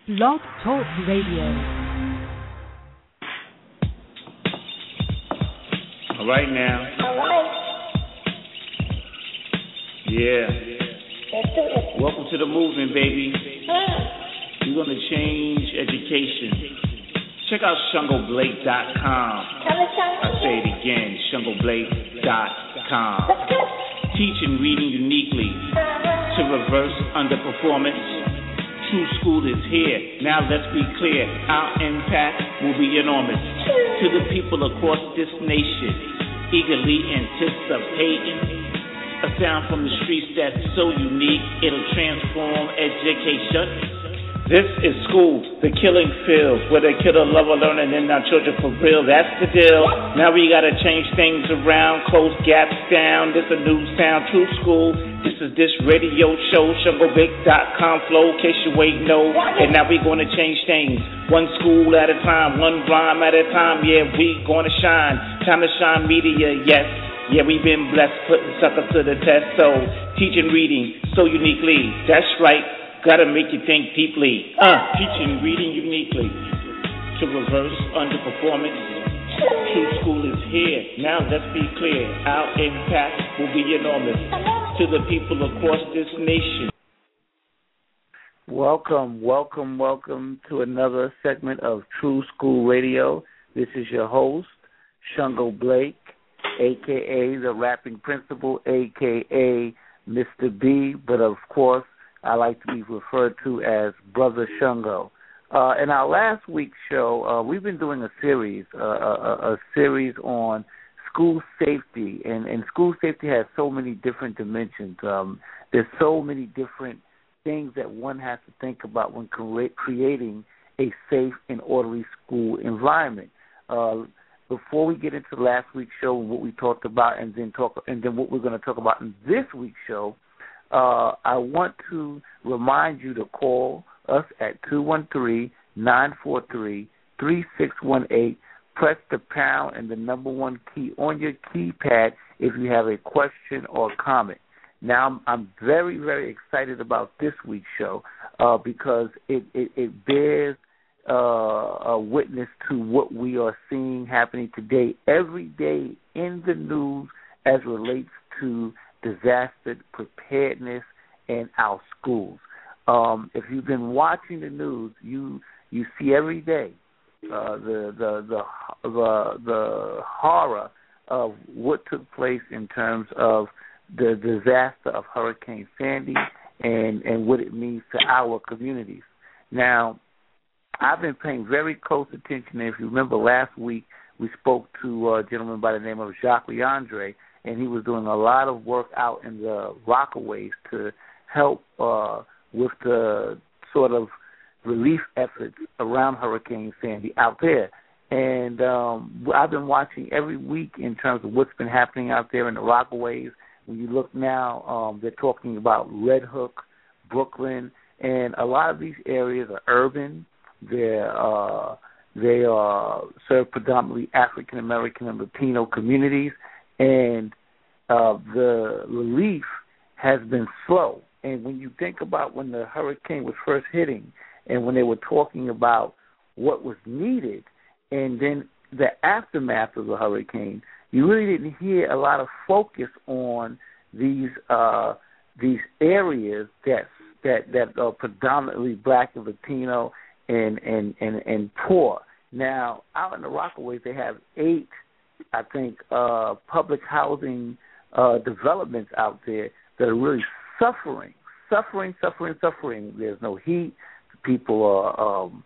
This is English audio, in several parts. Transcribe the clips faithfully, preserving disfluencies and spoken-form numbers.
Blog Talk Radio. All right now. All right. Yeah. Let's do it. Welcome to the movement, baby. Ah. We're going to change education. Check out Shungo Blake dot com. Tell us something. I say it again, Shungo Blake dot com. Let's go. Teaching reading uniquely Uh-huh. to reverse underperformance. True school is here. Now let's be clear. Our impact will be enormous. To the people across this nation, eagerly anticipating a sound from the streets that's so unique, it'll transform education. This is school, the killing fields, where they kill the love of learning and our children for real. That's the deal. Now we gotta change things around, close gaps down. This a new sound, true school. This is this radio show, Shungo Blake dot com flow, in case you ain't know. And now we gonna change things, one school at a time, one rhyme at a time. Yeah, we gonna shine. Time to shine media, yes. Yeah, we've been blessed, putting sucker to the test. So, teaching reading so uniquely. That's right. Gotta make you think deeply. Uh, teaching reading uniquely to reverse underperformance. True school is here. Now let's be clear. Our impact will be enormous to the people across this nation. Welcome, welcome, welcome to another segment of True School Radio. This is your host, Shungo Blake, a k a the rapping principal, a k a. Mister B, but of course, I like to be referred to as Brother Shungo. Uh, in our last week's show, uh, we've been doing a series, uh, a, a series on school safety, and, and school safety has so many different dimensions. Um, there's so many different things that one has to think about when cre- creating a safe and orderly school environment. Uh, before we get into last week's show and what we talked about, and then talk, and then what we're going to talk about in this week's show, Uh, I want to remind you to call us at two one three, nine four three, three six one eight. Press the pound and the number one key on your keypad if you have a question or comment. Now, I'm, I'm very, very excited about this week's show uh, because it, it, it bears uh, a witness to what we are seeing happening today, every day in the news as relates to disaster preparedness in our schools. Um, if you've been watching the news, you you see every day uh, the, the the the the horror of what took place in terms of the disaster of Hurricane Sandy and, and what it means to our communities. Now, I've been paying very close attention. And if you remember last week, we spoke to a gentleman by the name of Jacques Leandre, and he was doing a lot of work out in the Rockaways to help uh, with the sort of relief efforts around Hurricane Sandy out there. And um, I've been watching every week in terms of what's been happening out there in the Rockaways. When you look now, um, they're talking about Red Hook, Brooklyn, and a lot of these areas are urban. They're uh, they are serve predominantly African American and Latino communities. And uh, the relief has been slow. And when you think about when the hurricane was first hitting and when they were talking about what was needed and then the aftermath of the hurricane, you really didn't hear a lot of focus on these uh, these areas that that that are predominantly black and Latino and, and, and, and poor. Now, out in the Rockaways, they have eight I think, uh, public housing uh, developments out there that are really suffering, suffering, suffering, suffering. There's no heat. People are um,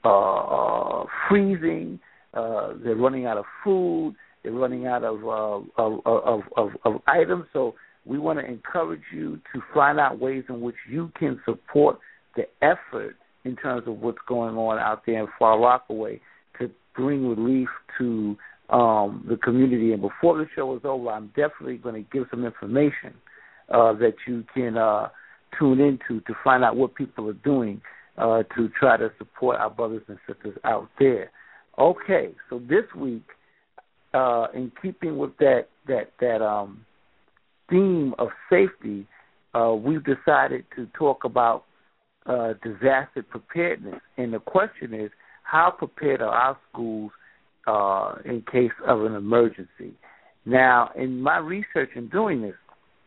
uh, freezing. Uh, they're running out of food. They're running out of, uh, of, of, of, of items. So we want to encourage you to find out ways in which you can support the effort in terms of what's going on out there in Far Rockaway to bring relief to Um, the community. And before the show is over, I'm definitely going to give some information uh, that you can uh, tune into to find out what people are doing uh, to try to support our brothers and sisters out there. Okay, so this week, uh, in keeping with that that that um, theme of safety, uh, we've decided to talk about uh, disaster preparedness. And the question is, how prepared are our schools uh, in case of an emergency? Now, in my research in doing this,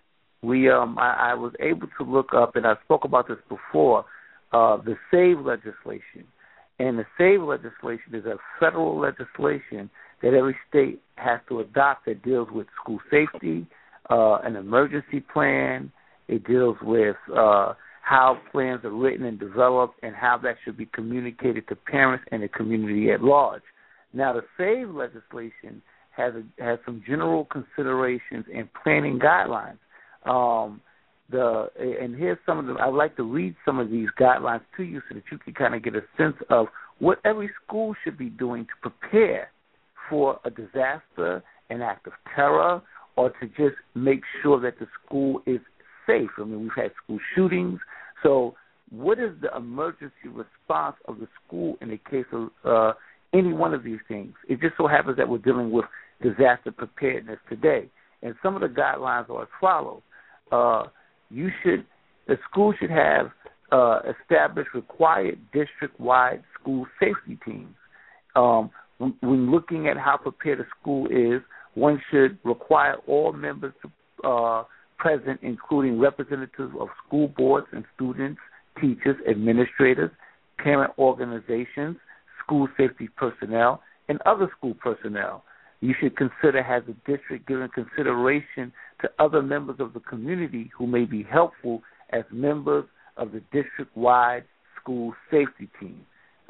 we um, I, I was able to look up, and I spoke about this before, uh, the SAVE legislation. And the SAVE legislation is a federal legislation that every state has to adopt that deals with school safety, uh, an emergency plan. It deals with uh, how plans are written and developed and how that should be communicated to parents and the community at large. Now, the SAVE legislation has a, has some general considerations and planning guidelines. Um, the and here's some of them. I'd like to read some of these guidelines to you so that you can kind of get a sense of what every school should be doing to prepare for a disaster, an act of terror, or to just make sure that the school is safe. I mean, we've had school shootings. So what is the emergency response of the school in the case of uh, any one of these things? It just so happens that we're dealing with disaster preparedness today. And some of the guidelines are as follows. Uh, you should, the school should have uh, established required district-wide school safety teams. Um, when looking at how prepared a school is, one should require all members to, uh, present, including representatives of school boards and students, teachers, administrators, parent organizations, school safety personnel, and other school personnel. You should consider, has the district given consideration to other members of the community who may be helpful as members of the district-wide school safety team?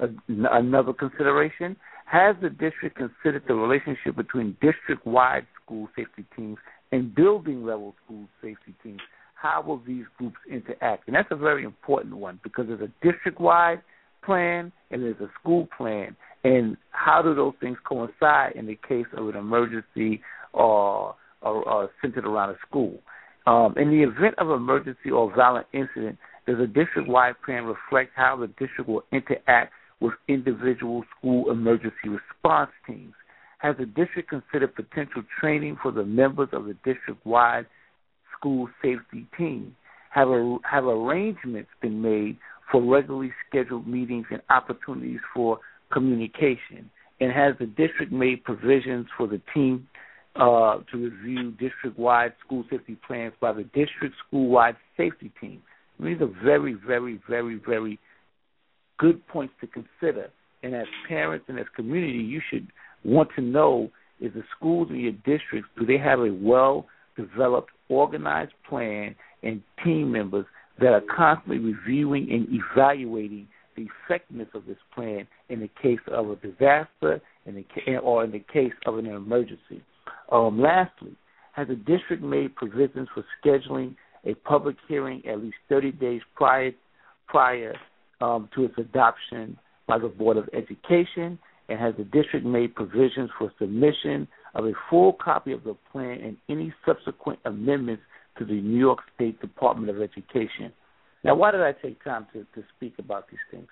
Another consideration, has the district considered the relationship between district-wide school safety teams and building-level school safety teams? How will these groups interact? And that's a very important one because there's a district-wide plan and there's a school plan. And how do those things coincide in the case of an emergency or, or, or centered around a school? Um, in the event of emergency or violent incident, does a district-wide plan reflect how the district will interact with individual school emergency response teams? Has the district considered potential training for the members of the district-wide school safety team? Have, a, have arrangements been made for regularly scheduled meetings and opportunities for communication? And has the district made provisions for the team uh, to review district-wide school safety plans by the district school-wide safety team? I mean, these are very, very, very, very good points to consider. And as parents and as community, you should want to know, is the schools in your districts, do they have a well-developed, organized plan and team members that are constantly reviewing and evaluating the effectiveness of this plan in the case of a disaster in the, or in the case of an emergency? Um, lastly, has the district made provisions for scheduling a public hearing at least thirty days prior prior um, to its adoption by the Board of Education? And has the district made provisions for submission of a full copy of the plan and any subsequent amendments to the New York State Department of Education? Now, why did I take time to, to speak about these things?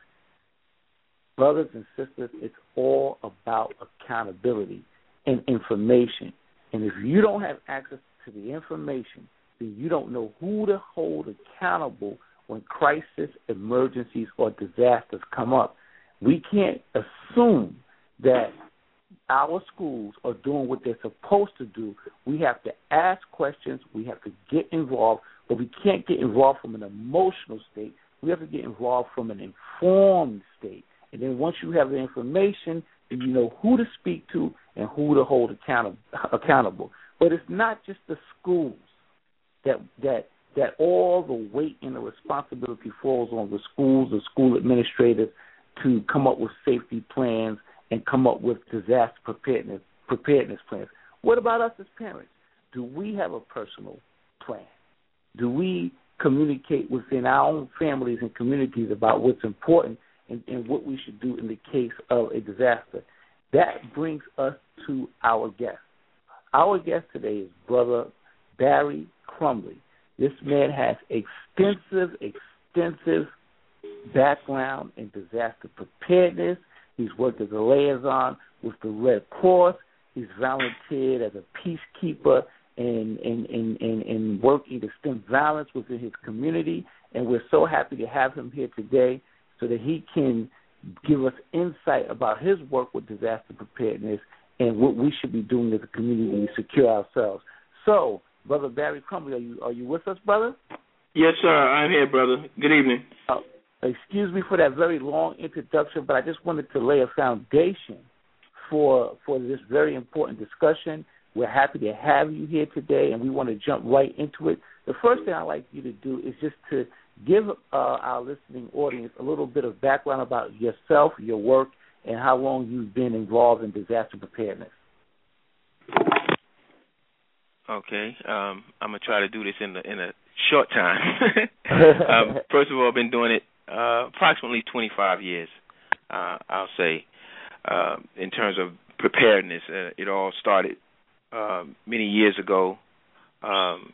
Brothers and sisters, it's all about accountability and information. And if you don't have access to the information, then you don't know who to hold accountable when crisis, emergencies, or disasters come up. We can't assume that our schools are doing what they're supposed to do. We have to ask questions. We have to get involved, but we can't get involved from an emotional state. We have to get involved from an informed state. And then once you have the information, then you know who to speak to and who to hold account- accountable. But it's not just the schools that that that all the weight and the responsibility falls on the schools, the school administrators, to come up with safety plans and come up with disaster preparedness preparedness plans. What about us as parents? Do we have a personal plan? Do we communicate within our own families and communities about what's important and, and what we should do in the case of a disaster? That brings us to our guest. Our guest today is Brother Barry Crumbley. This man has extensive, extensive background in disaster preparedness. He's worked as a liaison with the Red Cross. He's volunteered as a peacekeeper in, in, in, in, in working to stem violence within his community. and we're so happy to have him here today so that he can give us insight about his work with disaster preparedness and what we should be doing as a community to secure ourselves. So, Brother Barry Crumbley, are you are you with us, brother? Yes, sir. I'm here, brother. Good evening. Uh, excuse me for that very long introduction, but I just wanted to lay a foundation for for this very important discussion. We're happy to have you here today, and we want to jump right into it. The first thing I'd like you to do is just to give uh, our listening audience a little bit of background about yourself, your work, and how long you've been involved in disaster preparedness. Okay, um, I'm gonna try to do this in the, in a short time. um, first of all, I've been doing it uh, approximately twenty-five years. Uh, I'll say, uh, in terms of preparedness, uh, it all started uh, many years ago, um,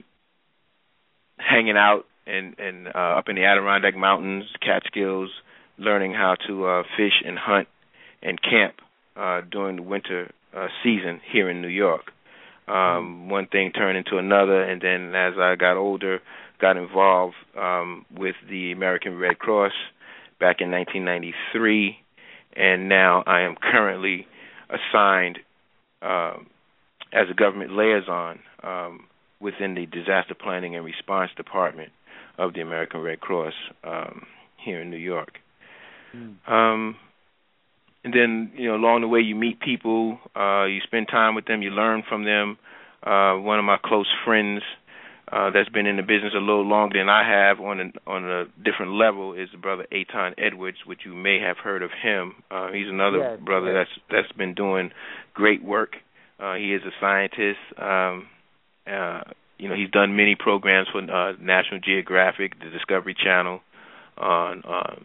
hanging out and and uh, up in the Adirondack Mountains, Catskills, learning how to uh, fish and hunt and camp uh, during the winter uh, season here in New York. Um, one thing turned into another, and then as I got older, got involved um, with the American Red Cross back in nineteen ninety-three, and now I am currently assigned uh, as a government liaison um, within the Disaster Planning and Response Department of the American Red Cross um, here in New York. Mm. Um, And then, you know, along the way you meet people, uh, you spend time with them, you learn from them. Uh, one of my close friends uh, that's been in the business a little longer than I have on a, on a different level is the brother Aton Edwards, which you may have heard of him. Uh, he's another yes, brother yes. that's that's been doing great work. Uh, he is a scientist. Um, uh, you know, he's done many programs for uh, National Geographic, the Discovery Channel, on um,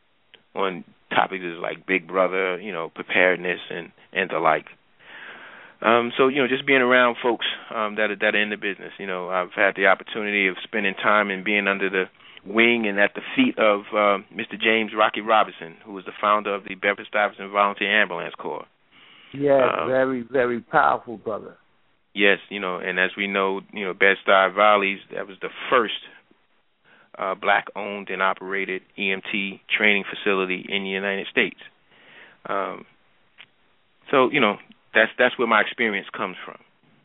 on topics like Big Brother, you know, preparedness and, and the like. Um, so, you know, just being around folks um, that, are, that are in the business. You know, I've had the opportunity of spending time and being under the wing and at the feet of uh, Mister James Rocky Robinson, who was the founder of the Bedford-Stuyvesant Volunteer Ambulance Corps. Yes, um, very, very powerful, brother. Yes, you know, and as we know, you know, Bed-Stuy Volleys, that was the first Uh, black-owned and operated E M T training facility in the United States. Um, so, you know, that's that's where my experience comes from.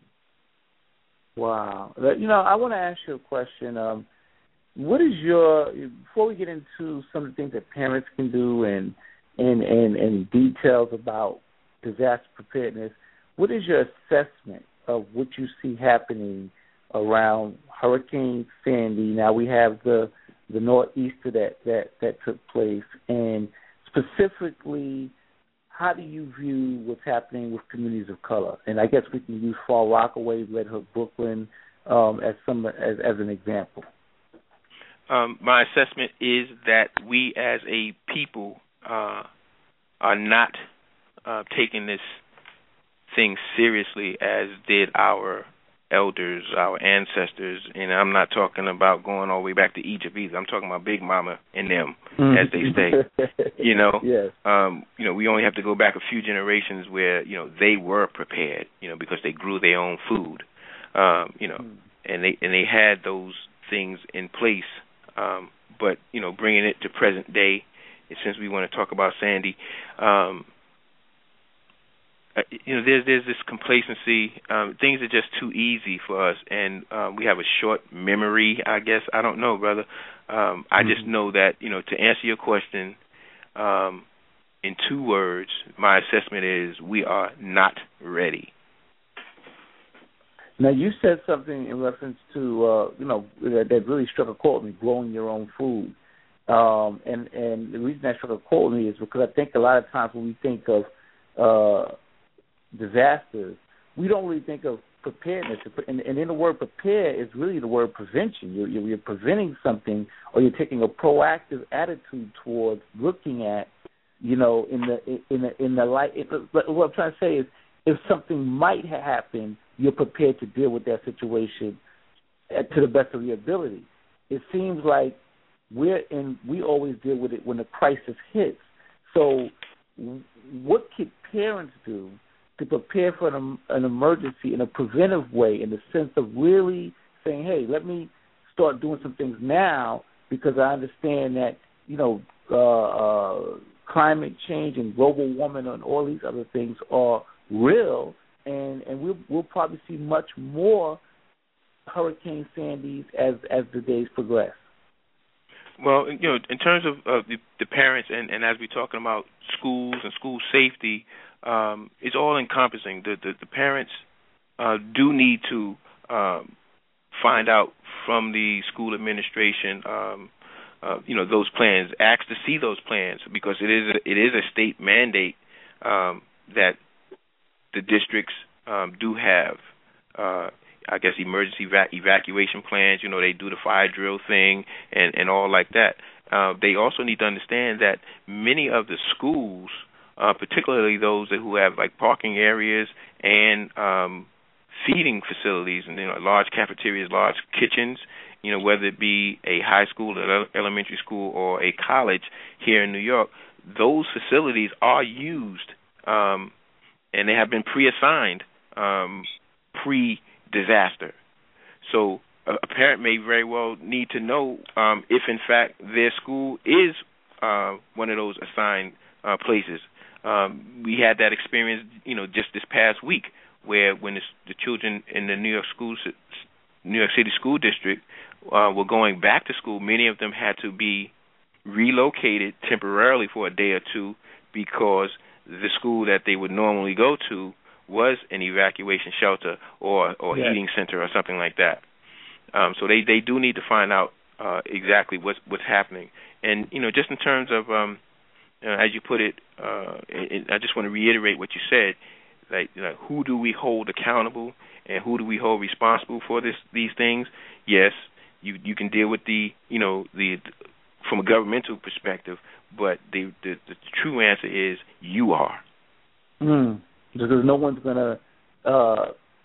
Wow. You know, I want to ask you a question. Um, what is your, before we get into some of the things that parents can do and, and, and, and details about disaster preparedness, what is your assessment of what you see happening around Hurricane Sandy? Now we have the the northeaster that, that, that took place, and specifically, how do you view what's happening with communities of color? And I guess we can use Far Rockaway, Red Hook, Brooklyn um, as some as, as an example. Um, my assessment is that we as a people uh, are not uh, taking this thing seriously as did our elders, our ancestors, and I'm not talking about going all the way back to Egypt either. I'm talking about Big Mama and them, mm-hmm. as they say. You know, yes. um, you know, we only have to go back a few generations where you know they were prepared, you know, because they grew their own food, um, you know, mm. and they and they had those things in place. Um, but you know, bringing it to present day, since we want to talk about Sandy. Um, Uh, you know, there's there's this complacency. Um, things are just too easy for us, and um, we have a short memory, I guess. I don't know, brother. Um, I mm-hmm. just know that, you know, to answer your question um, in two words, my assessment is we are not ready. Now, you said something in reference to, uh, you know, that, that really struck a chord with me, growing your own food. Um, and, and the reason that struck a chord with me is because I think a lot of times when we think of uh, disasters, we don't really think of preparedness. And, and in the word prepare is really the word prevention. You're, you're preventing something, or you're taking a proactive attitude towards looking at, you know, in the in the in the light. It, what I'm trying to say is, if something might have happened, you're prepared to deal with that situation to the best of your ability. It seems like we're in. We always deal with it when a crisis hits. So, what can parents do to prepare for an, an emergency in a preventive way, in the sense of really saying, hey, let me start doing some things now because I understand that, you know, uh, uh, climate change and global warming and all these other things are real, and, and we'll, we'll probably see much more Hurricane Sandy's as, as the days progress. Well, you know, in terms of uh, the, the parents, and, and as we're talking about schools and school safety, um, it's all encompassing. The, the, the parents uh, do need to um, find out from the school administration, um, uh, you know, those plans. Ask to see those plans, because it is a, it is a state mandate um, that the districts um, do have. Uh, I guess emergency eva- evacuation plans. You know, they do the fire drill thing and, and all like that. Uh, they also need to understand that many of the schools, uh, particularly those that who have like parking areas and um, feeding facilities, and you know, large cafeterias, large kitchens, you know, whether it be a high school, an elementary school, or a college here in New York, those facilities are used, um, and they have been pre-assigned um, pre disaster. So a, a parent may very well need to know um, if, in fact, their school is uh, one of those assigned uh, places. Um, we had that experience, you know, just this past week, where when the, the children in the New York school, New York City school district uh, were going back to school, many of them had to be relocated temporarily for a day or two because the school that they would normally go to was an evacuation shelter or or yes. heating center or something like that. Um, so they, they do need to find out uh, exactly what's what's happening. And you know, just in terms of um, uh, as you put it, uh, it, I just want to reiterate what you said. Like, you know, who do we hold accountable and who do we hold responsible for this these things? Yes, you you can deal with the you know the from a governmental perspective, but the the, the true answer is you are. Mm. Because no one's going to uh,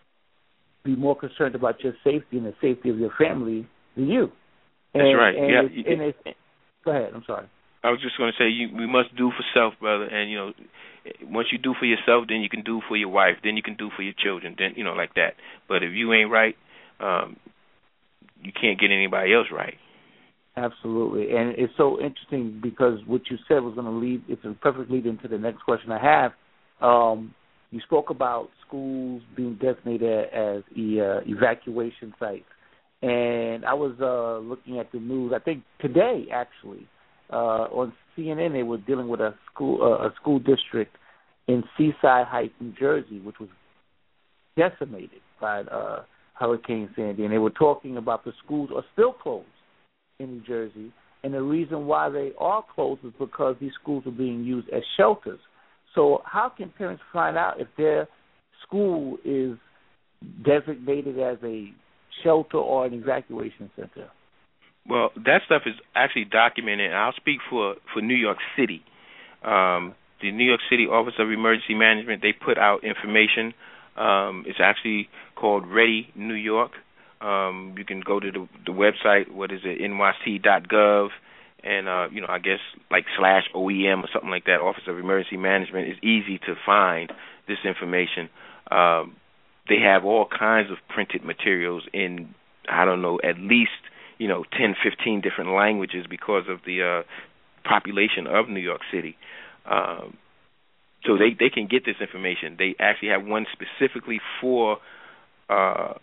be more concerned about your safety and the safety of your family than you. And, That's right. And yeah. it's, and it's, go ahead. I'm sorry. I was just going to say you, we must do for self, brother. And you know, once you do for yourself, then you can do for your wife. Then you can do for your children. Then you know, like that. But if you ain't right, um, you can't get anybody else right. Absolutely. And it's so interesting because what you said was going to lead. It's a perfect lead into the next question I have. Um, You spoke about schools being designated as e- uh, evacuation sites, and I was uh, looking at the news. I think today, actually, uh, on C N N, they were dealing with a school uh, a school district in Seaside Heights, New Jersey, which was decimated by uh, Hurricane Sandy, and they were talking about the schools are still closed in New Jersey, and the reason why they are closed is because these schools are being used as shelters. So how can parents find out if their school is designated as a shelter or an evacuation center? Well, that stuff is actually documented, and I'll speak for, for New York City. Um, the New York City Office of Emergency Management, they put out information. Um, it's actually called Ready New York. Um, you can go to the, the website, what is it, N Y C dot gov. And, uh, you know, I guess like slash O E M or something like that, Office of Emergency Management, is easy to find this information. Um, they have all kinds of printed materials in, I don't know, at least, you know, ten, fifteen different languages because of the uh, population of New York City. Um, so they, they can get this information. They actually have one specifically for, uh,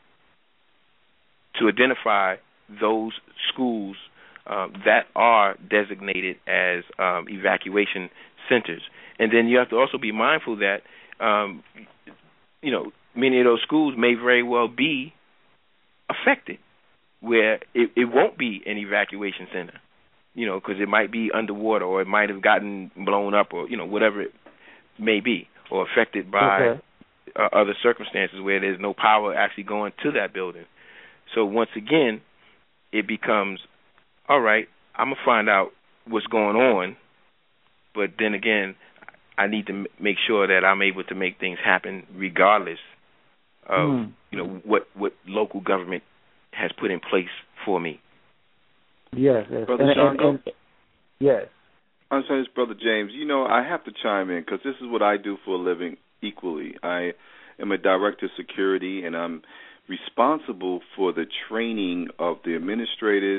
to identify those schools Um, that are designated as um, evacuation centers. And then you have to also be mindful that, um, you know, many of those schools may very well be affected, where it, it won't be an evacuation center, you know, because it might be underwater or it might have gotten blown up or, you know, whatever it may be, or affected by okay. uh, other circumstances where there's no power actually going to that building. So once again, it becomes, all right, I'm going to find out what's going on, but then again, I need to m- make sure that I'm able to make things happen regardless of, mm. you know, what, what local government has put in place for me. Yes, yes. Brother and, Shango? and, and, yes. I'm sorry, it's Brother James. You know, I have to chime in because this is what I do for a living equally. I am a director of security, and I'm responsible for the training of the administrators,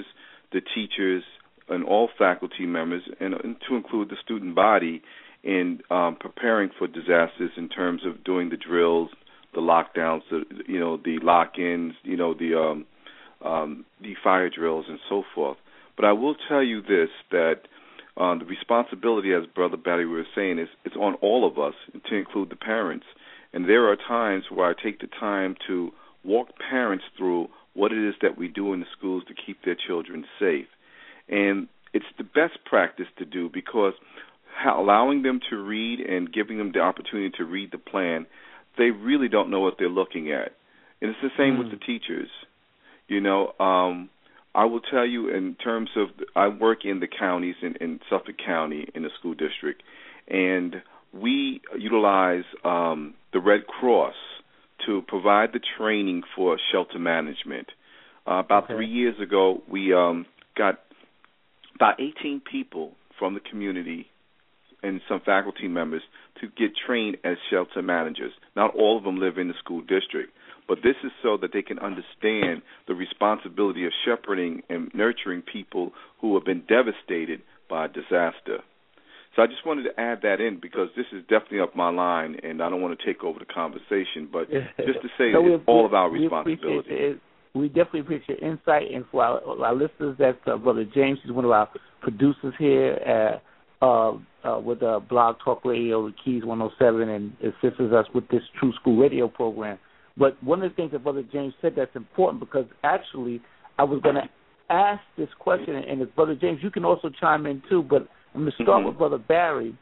the teachers and all faculty members, and, and to include the student body, in um, preparing for disasters in terms of doing the drills, the lockdowns, the, you know, the lock-ins, you know, the um, um, the fire drills, and so forth. But I will tell you this, that uh, the responsibility, as Brother Barry was saying, is it's on all of us, to include the parents. And there are times where I take the time to walk parents through what it is that we do in the schools to keep their children safe. And it's the best practice to do, because allowing them to read and giving them the opportunity to read the plan, they really don't know what they're looking at. And it's the same mm. with the teachers. You know, um, I will tell you, in terms of, I work in the counties, in, in Suffolk County, in the school district, and we utilize um, the Red Cross to provide the training for shelter management. Uh, about okay. three years ago, we um, got about eighteen people from the community and some faculty members to get trained as shelter managers. Not all of them live in the school district, but this is so that they can understand the responsibility of shepherding and nurturing people who have been devastated by a disaster. So I just wanted to add that in, because this is definitely up my line, and I don't want to take over the conversation, but just to say so it's all of our responsibility. It. We definitely appreciate your insight, and for our, our listeners, that's uh, Brother James. He's one of our producers here at Uh, uh, with uh, Blog Talk Radio, the Keys one oh seven, and assists us with this True School Radio program. But one of the things that Brother James said that's important, because actually I was going to ask this question, and as Brother James, you can also chime in too, but I'm going to start mm-hmm. with Brother Barry,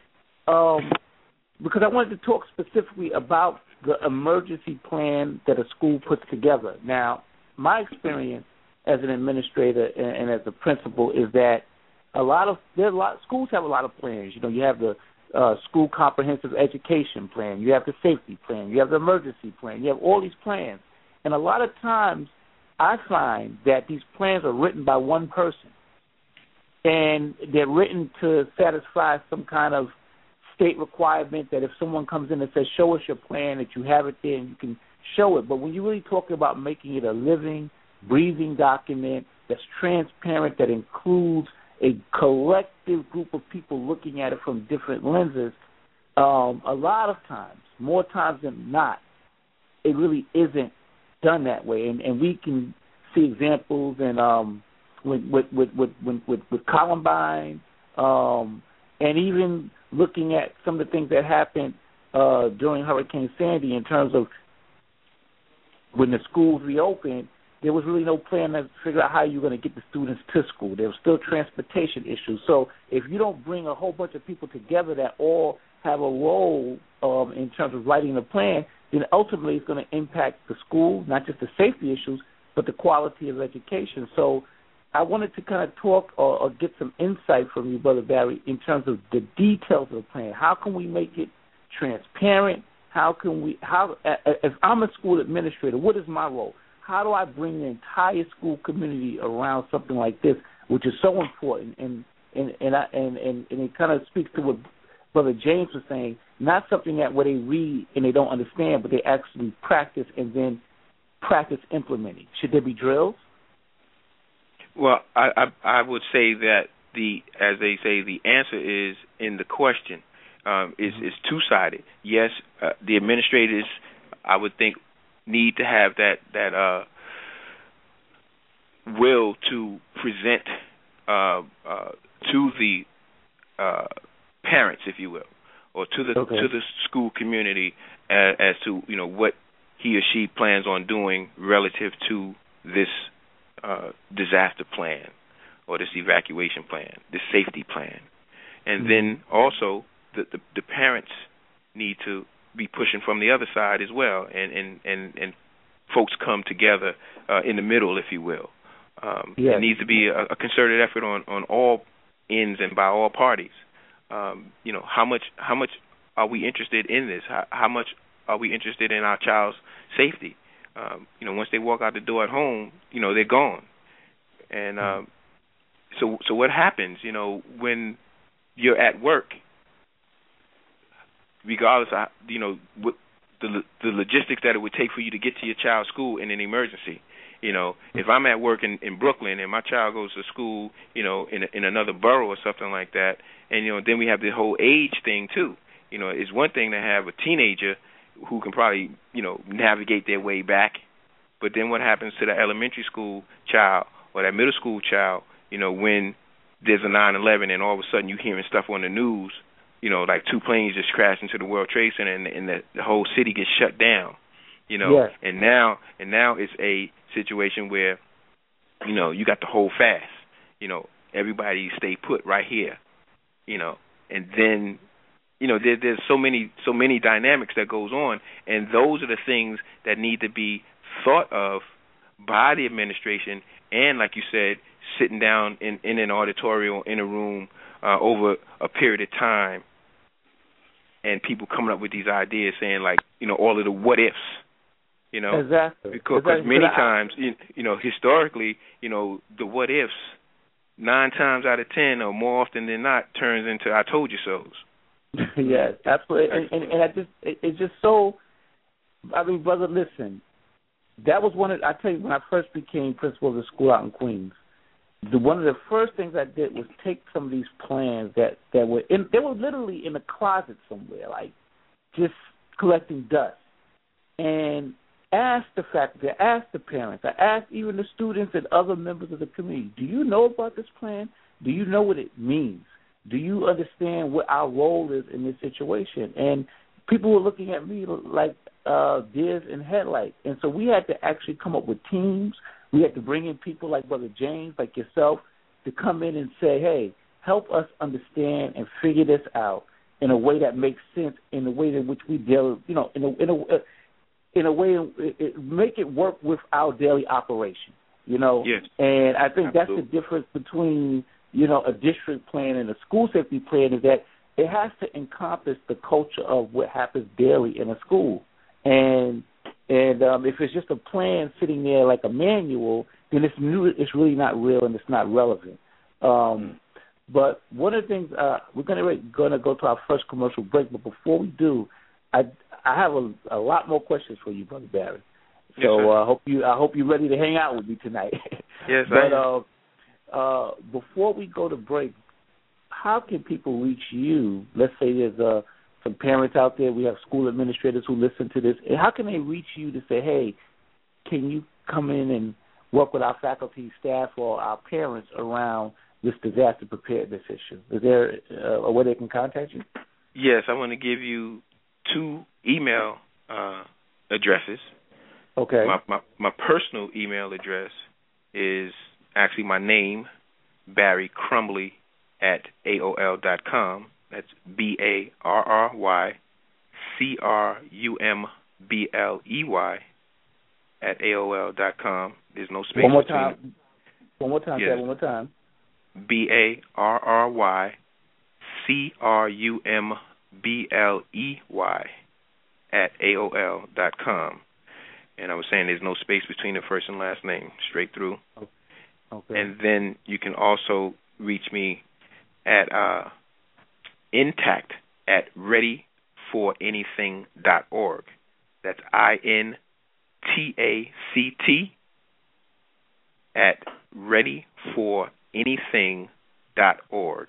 um, because I wanted to talk specifically about the emergency plan that a school puts together. Now, my experience as an administrator and, and as a principal is that A lot of there are a lot schools have a lot of plans. You know, you have the uh, school comprehensive education plan, you have the safety plan, you have the emergency plan, you have all these plans, and a lot of times I find that these plans are written by one person, and they're written to satisfy some kind of state requirement that if someone comes in and says, "Show us your plan," that you have it there and you can show it. But when you're really talking about making it a living, breathing document that's transparent, that includes a collective group of people looking at it from different lenses, um, a lot of times, more times than not, it really isn't done that way. And, and we can see examples and um, with, with, with, with, with, with Columbine, um, and even looking at some of the things that happened uh, during Hurricane Sandy in terms of when the schools reopened, there was really no plan to figure out how you're going to get the students to school. There were still transportation issues. So if you don't bring a whole bunch of people together that all have a role um, in terms of writing the plan, then ultimately it's going to impact the school, not just the safety issues, but the quality of education. So I wanted to kind of talk or, or get some insight from you, Brother Barry, in terms of the details of the plan. How can we make it transparent? How can we, how, if I'm a school administrator, what is my role? How do I bring the entire school community around something like this, which is so important? And and and I, and, and, and it kind of speaks to what Brother James was saying, not something that where they read and they don't understand, but they actually practice and then practice implementing. Should there be drills? Well, I, I, I would say that the, as they say, the answer is in the question. Um, is is two-sided. Yes, uh, the administrators, I would think, need to have that that uh, will to present uh, uh, to the uh, parents, if you will, or to the okay. to the school community as, as to you know what he or she plans on doing relative to this uh, disaster plan or this evacuation plan, this safety plan, and mm-hmm. then also the, the the parents need to be pushing from the other side as well, and and, and, and folks come together uh, in the middle, if you will. Um, yes. It needs to be a, a concerted effort on, on all ends and by all parties. Um, you know, how much how much are we interested in this? How, how much are we interested in our child's safety? Um, you know, once they walk out the door at home, you know, they're gone. And um, so so what happens, you know, when you're at work, regardless of, you know, what the the logistics that it would take for you to get to your child's school in an emergency, You know, if I'm at work in, in Brooklyn and my child goes to school, you know, in in another borough or something like that, and, you know, then we have the whole age thing, too. You know, it's one thing to have a teenager who can probably, you know, navigate their way back, but then what happens to the elementary school child or that middle school child, you know, when there's a nine eleven and all of a sudden you're hearing stuff on the news, you know, like two planes just crashed into the World Trade Center and, and the, the whole city gets shut down, you know, yes. and now and now it's a situation where, you know, you got to hold fast, you know, everybody stay put right here, you know, and then, you know, there, there's so many so many dynamics that goes on, and those are the things that need to be thought of by the administration and, like you said, sitting down in, in an auditorium, in a room uh, over a period of time, and people coming up with these ideas saying, like, you know, all of the what ifs, you know. Exactly. Because exactly. many times, you, you know, historically, you know, the what ifs, nine times out of ten or more often than not, turns into I told you so's. Yes, absolutely. And, and, and I just, it, it's just so, I mean, brother, listen, that was one of, I tell you, when I first became principal of the school out in Queens, the, one of the first things I did was take some of these plans that, that were in, they were literally in a closet somewhere, like just collecting dust, and ask the faculty, ask the parents, I asked even the students and other members of the community, do you know about this plan? Do you know what it means? Do you understand what our role is in this situation? And people were looking at me like uh, deers in headlights. And so we had to actually come up with teams. We had to bring in people like Brother James, like yourself, to come in and say, hey, help us understand and figure this out in a way that makes sense, in the way in which we deal, you know, in a, in a, in a way, it, it, make it work with our daily operation, you know. Yes. And I think Absolutely. That's the difference between, you know, a district plan and a school safety plan, is that it has to encompass the culture of what happens daily in a school. And and um, if it's just a plan sitting there like a manual, then it's new, it's really not real and it's not relevant. Um, but one of the things, uh, we're going to go to our first commercial break, but before we do, I I have a, a lot more questions for you, Brother Barry. So yes, I uh, hope you I hope you're ready to hang out with me tonight. Yes, but, I am. Uh, Uh, before we go to break, how can people reach you? Let's say there's uh, some parents out there, we have school administrators who listen to this. How can they reach you to say, hey, can you come in and work with our faculty, staff, or our parents around this disaster preparedness issue? Is there uh, a way they can contact you? Yes, I want to give you two email uh, addresses. Okay. My, my, my personal email address is actually my name, Barry Crumbley at A O L dot com. That's B A R R Y C R U M B L E Y at A O L dot com. There's no space One more between. time. One more time. Yes. Say one more time. B A R R Y C R U M B L E Y at A O L dot com. And I was saying there's no space between the first and last name, straight through. Okay. And then you can also reach me at uh, intact at ready for anything dot org. That's I N T A C T at ready for anything dot org.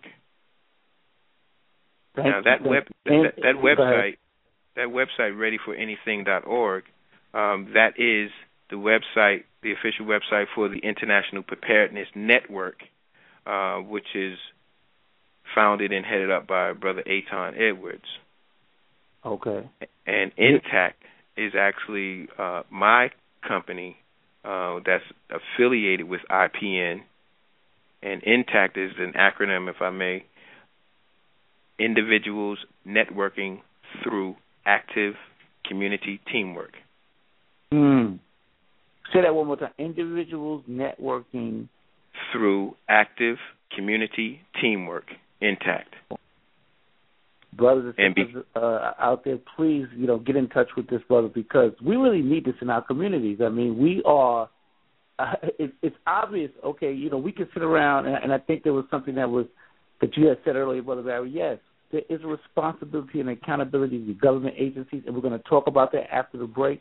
Thank now that you. web that, and, that, that website that website ready for anything dot org, um, that is the website, the official website for the International Preparedness Network, uh, which is founded and headed up by Brother Eitan Edwards. Okay. And Intact is actually uh, my company uh, that's affiliated with I P N. And Intact is an acronym, if I may, Individuals Networking Through Active Community Teamwork. Mm. Say that one more time. Individuals networking through active community teamwork. Intact. Brothers and and sisters be, uh, out there, please, you know, get in touch with this brother, because we really need this in our communities. I mean, we are. Uh, it, it's obvious. Okay, you know, we can sit around, and, and I think there was something that was that you had said earlier, Brother Barry. Yes, there is a responsibility and accountability to government agencies, and we're going to talk about that after the break.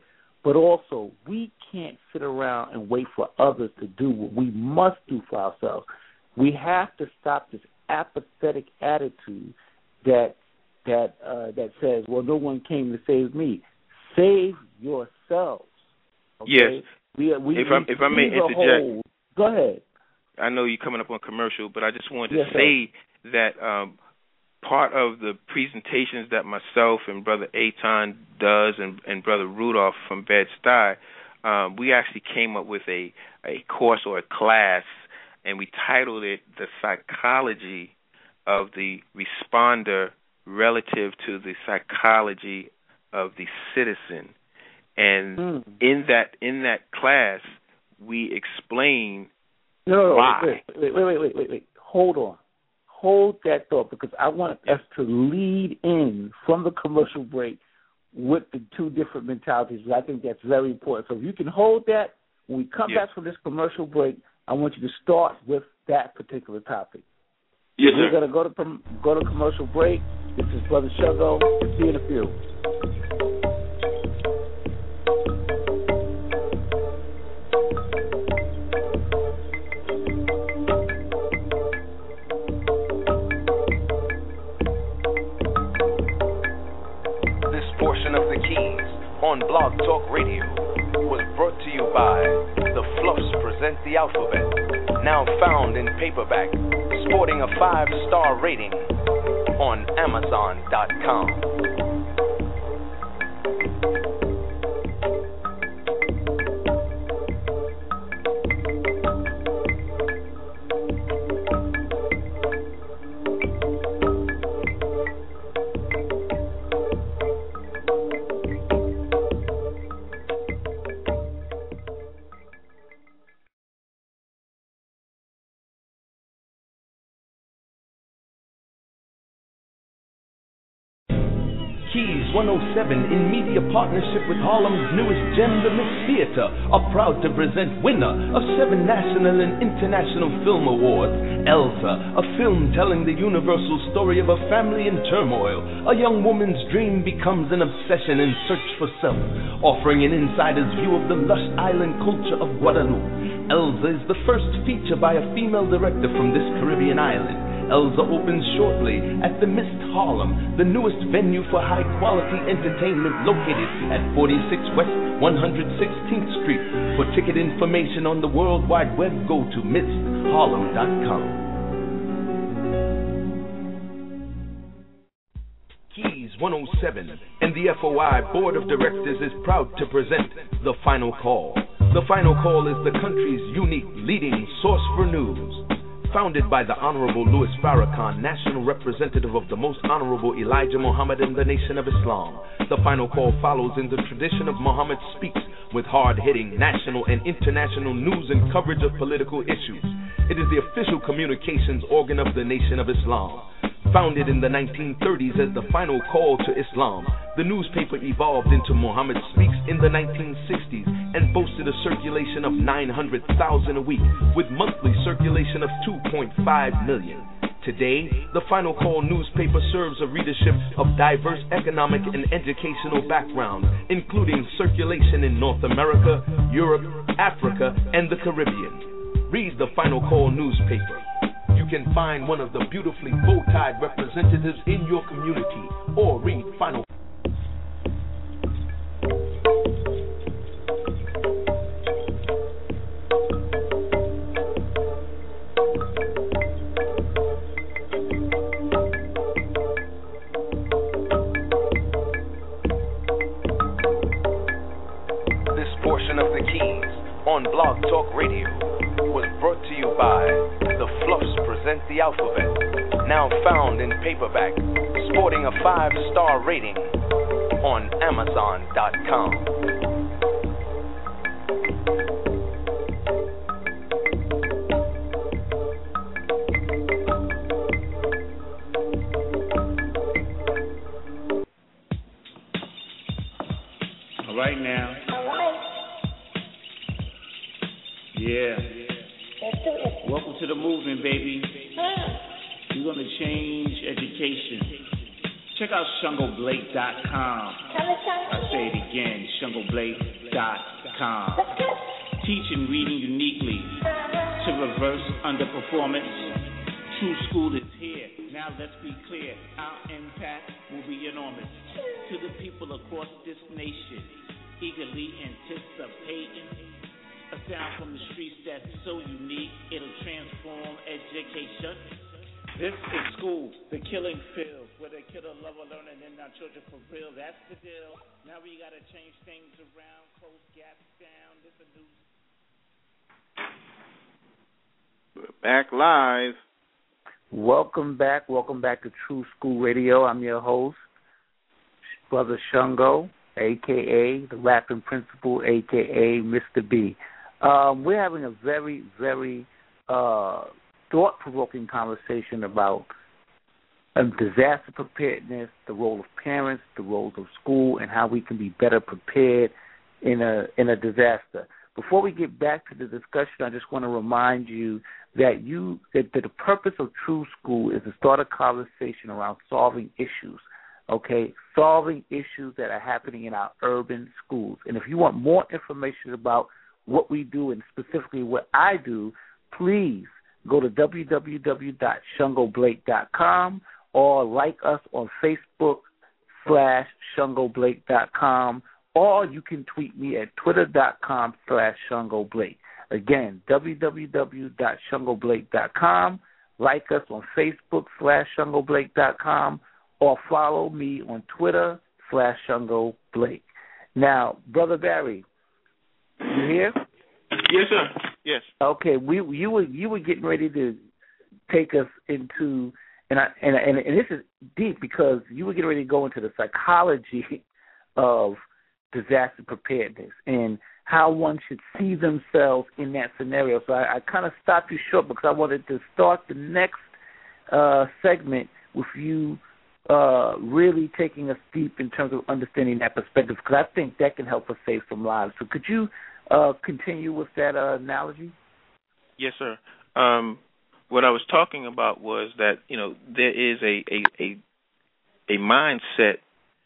But also, we can't sit around and wait for others to do what we must do for ourselves. We have to stop this apathetic attitude that that uh, that says, well, no one came to save me. Save yourselves. Okay? Yes. We, we, if, I, if I may interject. Go ahead. I know you're coming up on commercial, but I just wanted yes, to say sir. that um, part of the presentations that myself and Brother Aton does and, and Brother Rudolph from Bed-Stuy, um, we actually came up with a, a course or a class, and we titled it The Psychology of the Responder Relative to the Psychology of the Citizen. And mm. in that in that class, we explain no, no, why. Wait, wait, wait, wait, wait, wait, wait. Hold on. Hold that thought, because I want us to lead in from the commercial break with the two different mentalities. I think that's very important. So if you can hold that, when we come yes. back from this commercial break, I want you to start with that particular topic. Yes, We're sir. going to go to go to commercial break. This is Brother Shuggo. See you in a few. On Blog Talk Radio was brought to you by The Fluffs Present the Alphabet, now found in paperback, sporting a five-star rating on Amazon dot com. Keys one oh seven, in media partnership with Harlem's newest gem, the Mix Theater, are proud to present winner of seven national and international film awards, Elsa, a film telling the universal story of a family in turmoil. A young woman's dream becomes an obsession in search for self, offering an insider's view of the lush island culture of Guadeloupe. Elsa is the first feature by a female director from this Caribbean island. Elsa opens shortly at the Mist Harlem, the newest venue for high-quality entertainment located at forty-six West one hundred sixteenth Street. For ticket information on the World Wide Web, go to mist harlem dot com. Keys one oh seven and the F O I Board of Directors is proud to present The Final Call. The Final Call is the country's unique leading source for news. Founded by the Honorable Louis Farrakhan, National Representative of the Most Honorable Elijah Muhammad and the Nation of Islam, The Final Call follows in the tradition of Muhammad Speaks, with hard-hitting national and international news and coverage of political issues. It is the official communications organ of the Nation of Islam. Founded in the nineteen thirties as The Final Call to Islam, the newspaper evolved into Muhammad Speaks in the nineteen sixties and boasted a circulation of nine hundred thousand a week, with monthly circulation of two point five million. Today, the Final Call newspaper serves a readership of diverse economic and educational backgrounds, including circulation in North America, Europe, Africa, and the Caribbean. Read the Final Call newspaper. You can find one of the beautifully bow-tied representatives in your community, or read Final This portion of the Keys on Blog Talk Radio was brought to you by The Fluffs Present the Alphabet, now found in paperback, sporting a five-star rating on Amazon dot com. All right now. All right. Yeah. Let's do this. Welcome to the movement, baby. Ah. We're going to change education. Check out Shungo Blake dot com. I say it again, Shungo Blake dot com. Teaching reading uniquely to reverse underperformance. True School is here. Now let's be clear. Our impact will be enormous. To the people across this nation, eagerly anticipating a sound from the streets that's so unique, it'll transform education. This is school, the killing field, where they kill a lover, learning, and our children for real. That's the deal. Now we gotta change things around, close gaps down. This is new. We're back live. Welcome back. Welcome back to True School Radio. I'm your host, Brother Shungo, a k a the Rapping Principal, a k a. Mister B. Um, we're having a very, very uh, thought-provoking conversation about um, disaster preparedness, the role of parents, the role of school, and how we can be better prepared in a in a disaster. Before we get back to the discussion, I just want to remind you that you that, that the purpose of True School is to start a conversation around solving issues, okay, solving issues that are happening in our urban schools. And if you want more information about what we do and specifically what I do, please go to w w w dot shungo blake dot com or like us on Facebook slash shungo blake dot com, or you can tweet me at twitter dot com slash shungo blake. Again, w w w dot shungo blake dot com, like us on Facebook slash shungo blake dot com, or follow me on Twitter slash shungo blake. Now, Brother Barry, you here? Yes, sir. Yes. Okay, we you were you were getting ready to take us into and I and and, and this is deep because you were getting ready to go into the psychology of disaster preparedness and how one should see themselves in that scenario. So I, I kind of stopped you short because I wanted to start the next uh, segment with you uh, really taking us deep in terms of understanding that perspective, because I think that can help us save some lives. So could you uh, continue with that uh, analogy? Yes, sir. Um, what I was talking about was that, you know, there is a a, a, a mindset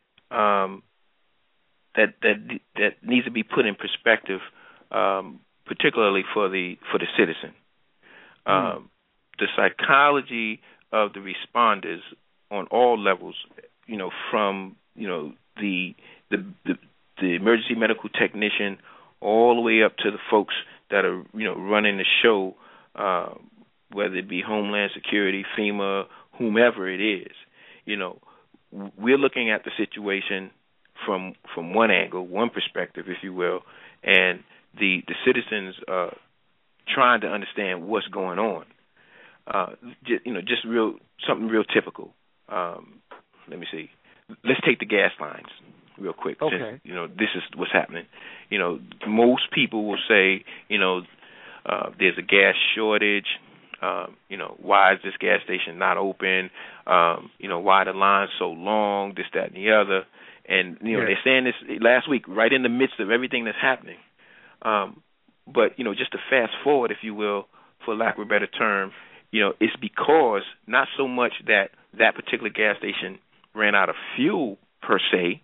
um, that that that needs to be put in perspective, um, particularly for the for the citizen. Um, mm. The psychology of the responders on all levels, you know, from you know the the the, the emergency medical technician all the way up to the folks that are you know running the show, uh, whether it be Homeland Security, FEMA, whomever it is. You know, we're looking at the situation from from one angle, one perspective, if you will, and the the citizens uh, trying to understand what's going on. Uh, just, you know, just real something real typical. Um, let me see. Let's take the gas lines real quick. Okay. Since, you know, this is what's happening. You know, most people will say, you know, uh, there's a gas shortage. Um, you know, why is this gas station not open? Um, you know, why are the lines so long? This, that, and the other. And, you know, yeah. they're saying this last week, right in the midst of everything that's happening. Um, but, you know, just to fast forward, if you will, for lack of a better term, you know, it's because not so much that that particular gas station ran out of fuel per se,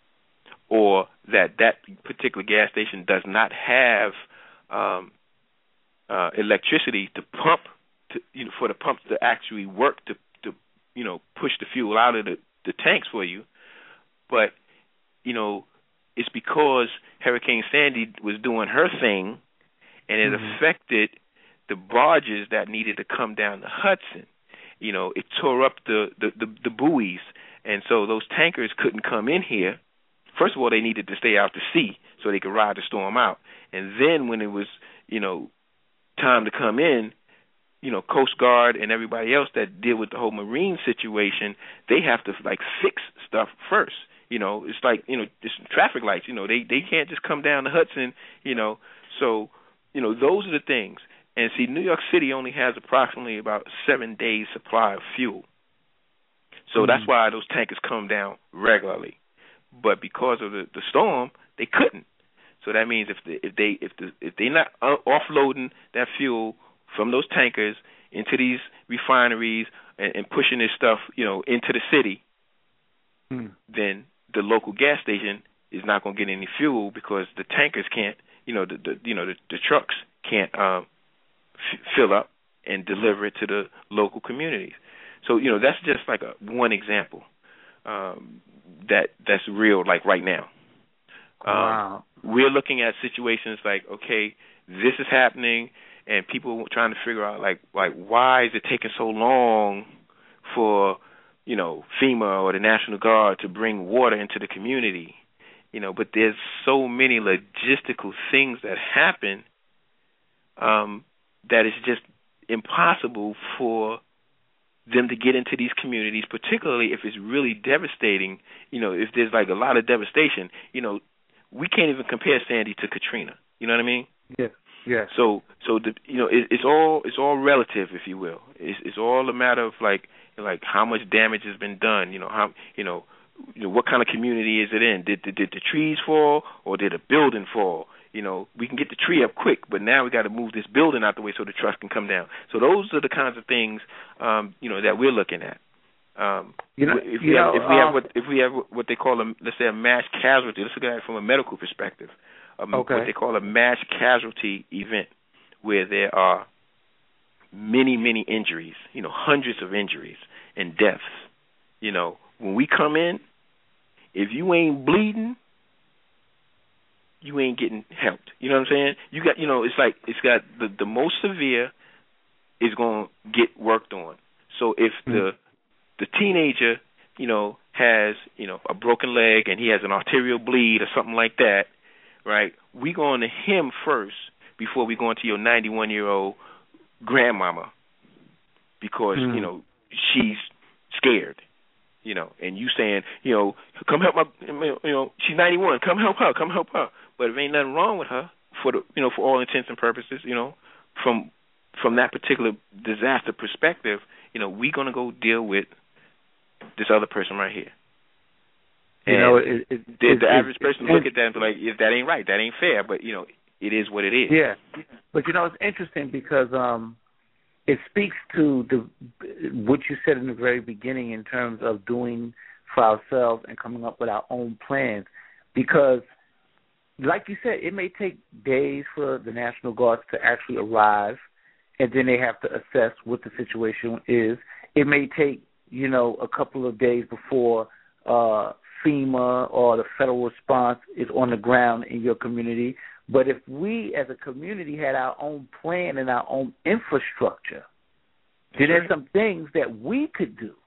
or that that particular gas station does not have um, uh, electricity to pump, to, you know, for the pumps to actually work to, to you know, push the fuel out of the, the tanks for you. But, you know, it's because Hurricane Sandy was doing her thing, and it mm-hmm. affected the barges that needed to come down the Hudson. You know, it tore up the, the, the, the buoys, and so those tankers couldn't come in here. First of all, they needed to stay out to sea so they could ride the storm out. And then when it was, you know, time to come in, you know, Coast Guard and everybody else that deal with the whole marine situation, they have to, like, fix stuff first. You know, it's like, you know, just traffic lights. You know, they, they can't just come down the Hudson, you know. So, you know, those are the things. And see, New York City only has approximately about seven days supply of fuel. So mm-hmm. that's why those tankers come down regularly. But because of the, the storm, they couldn't. So that means if they, if they if the, if they're not offloading that fuel from those tankers into these refineries and, and pushing this stuff, you know, into the city, hmm. then the local gas station is not going to get any fuel because the tankers can't, you know, the, the you know the, the trucks can't um, f- fill up and deliver it to the local communities. So you know that's just like a one example um, that that's real, like right now. Um, wow. We're looking at situations like, okay, this is happening, and people trying to figure out like like why is it taking so long for, you know, FEMA or the National Guard to bring water into the community, you know, but there's so many logistical things that happen um, that it's just impossible for them to get into these communities, particularly if it's really devastating. You know, if there's like a lot of devastation, you know, we can't even compare Sandy to Katrina. You know what I mean? Yeah. Yeah. So, so the, you know, it, it's all it's all relative, if you will. It's, it's all a matter of like like how much damage has been done. You know, how you know, you know what kind of community is it in? Did, did did the trees fall or did a building fall? You know, we can get the tree up quick, but now we got to move this building out the way so the truck can come down. So those are the kinds of things, um, you know, that we're looking at. Um, you know, if you we know, have if we um, have what if we have what they call a let's say a mass casualty, let's look at it from a medical perspective. Um, okay. What they call a mass casualty event, where there are many, many injuries, you know, hundreds of injuries and deaths. You know, when we come in, if you ain't bleeding, you ain't getting helped. You know what I'm saying? You got, you know, it's like it's got the, the most severe is going to get worked on. So if mm-hmm. the the teenager, you know, has, you know, a broken leg and he has an arterial bleed or something like that, right? We go on to him first before we go into your ninety-one-year-old grandmama because, mm. you know, she's scared, you know, and you saying, you know, come help my, you know, she's ninety-one, come help her, come help her. But if ain't nothing wrong with her for the, you know, for all intents and purposes, you know, from from that particular disaster perspective, you know, we're going to go deal with this other person right here. You and know, it, it, the, it, the average it, person it, look at that and be like, if that ain't right, that ain't fair, but, you know, it is what it is. Yeah. But, you know, it's interesting because um, it speaks to the what you said in the very beginning in terms of doing for ourselves and coming up with our own plans. Because, like you said, it may take days for the National Guards to actually arrive, and then they have to assess what the situation is. It may take, you know, a couple of days before uh, FEMA or the federal response is on the ground in your community. But if we as a community had our own plan and our own infrastructure, That's then right. there's some things that we could do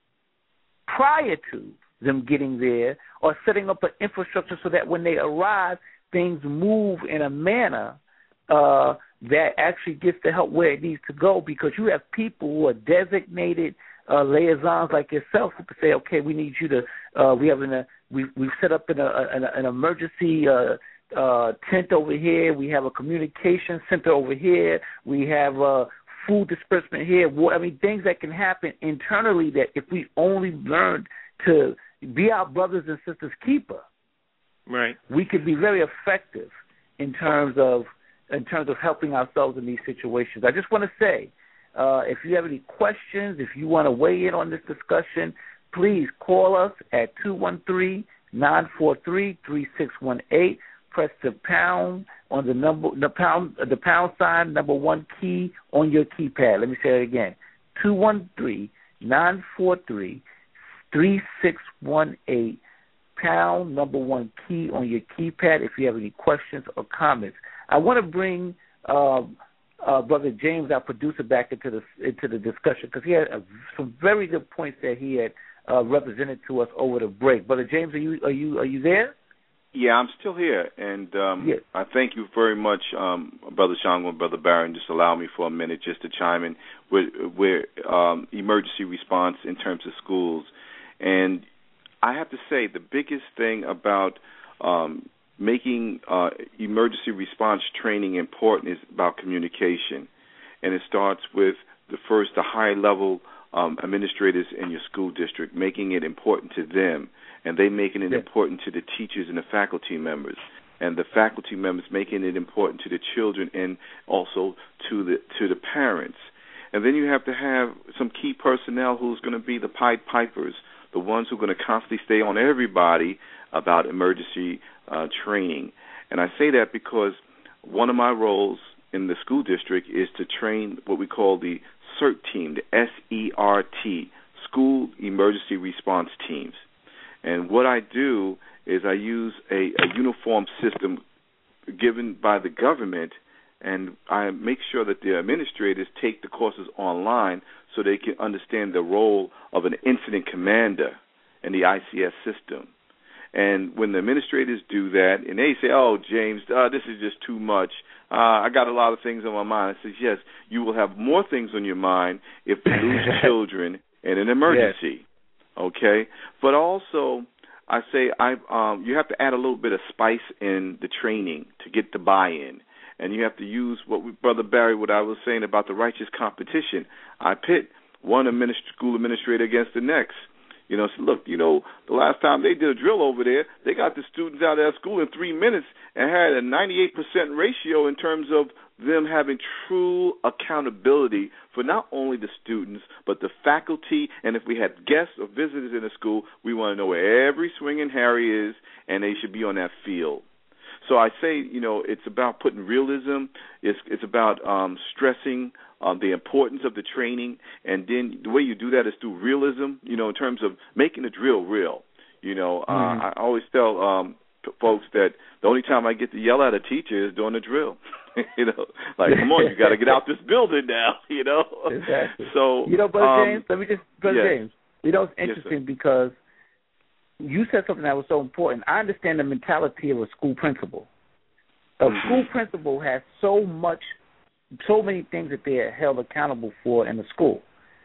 prior to them getting there or setting up an infrastructure so that when they arrive, things move in a manner uh, that actually gets the help where it needs to go, because you have people who are designated uh, liaisons like yourself who can say, okay, we need you to, uh, we have an, uh, we, we've set up an, uh, an, an emergency uh, uh, tent over here, we have a communication center over here, we have uh, food disbursement here, I mean, things that can happen internally that if we only learned to be our brothers and sisters' keeper, right, we could be very effective in terms of in terms of helping ourselves in these situations. I just want to say, uh, if you have any questions, if you want to weigh in on this discussion, please call us at two one three, nine four three, three six one eight. Press the pound on the number, the pound, the pound sign, number one key on your keypad. Let me say it again: two one three, nine four three, three six one eight. Pound number one key on your keypad if you have any questions or comments. I want to bring um, uh, Brother James, our producer, back into the into the discussion because he had a, some very good points that he had uh, represented to us over the break. Brother James, are you are you are you there? Yeah, I'm still here, and um, yeah. I thank you very much, um, Brother Shango and Brother Barron. Just allow me for a minute just to chime in with, with um, emergency response in terms of schools. And I have to say the biggest thing about um, making uh, emergency response training important is about communication. And it starts with the first, the high-level um, administrators in your school district, making it important to them, and they making it yeah. important to the teachers and the faculty members, and the faculty members making it important to the children and also to the to the parents. And then you have to have some key personnel who's going to be the Pied Pipers, the ones who are going to constantly stay on everybody about emergency uh, training. And I say that because one of my roles in the school district is to train what we call the CERT team, the S E R T, School Emergency Response Teams. And what I do is I use a, a uniform system given by the government, and I make sure that the administrators take the courses online so they can understand the role of an incident commander in the I C S system. And when the administrators do that, and they say, oh, James, uh, this is just too much, uh, I got a lot of things on my mind, I says, yes, you will have more things on your mind if you lose children in an emergency, yes. Okay? But also, I say I um, you have to add a little bit of spice in the training to get the buy-in. And you have to use what we, Brother Barry, what I was saying about the righteous competition. I pit one administ- school administrator against the next. You know, so look, you know, the last time they did a drill over there, they got the students out of that school in three minutes and had a ninety-eight percent ratio in terms of them having true accountability for not only the students, but the faculty. And if we had guests or visitors in the school, we want to know where every swinging Harry is, and they should be on that field. So I say, you know, it's about putting realism. It's it's about um, stressing um, the importance of the training, and then the way you do that is through realism. You know, in terms of making the drill real. You know, uh, mm-hmm. I always tell um, folks that the only time I get to yell at a teacher is during the drill. You know, like, come on, you got to get out this building now. You know, exactly. So you know, Brother um, James, let me just, Brother yes. James, you know, it's interesting yes, because you said something that was so important. I understand the mentality of a school principal. A mm-hmm. school principal has so much, so many things that they are held accountable for in the school,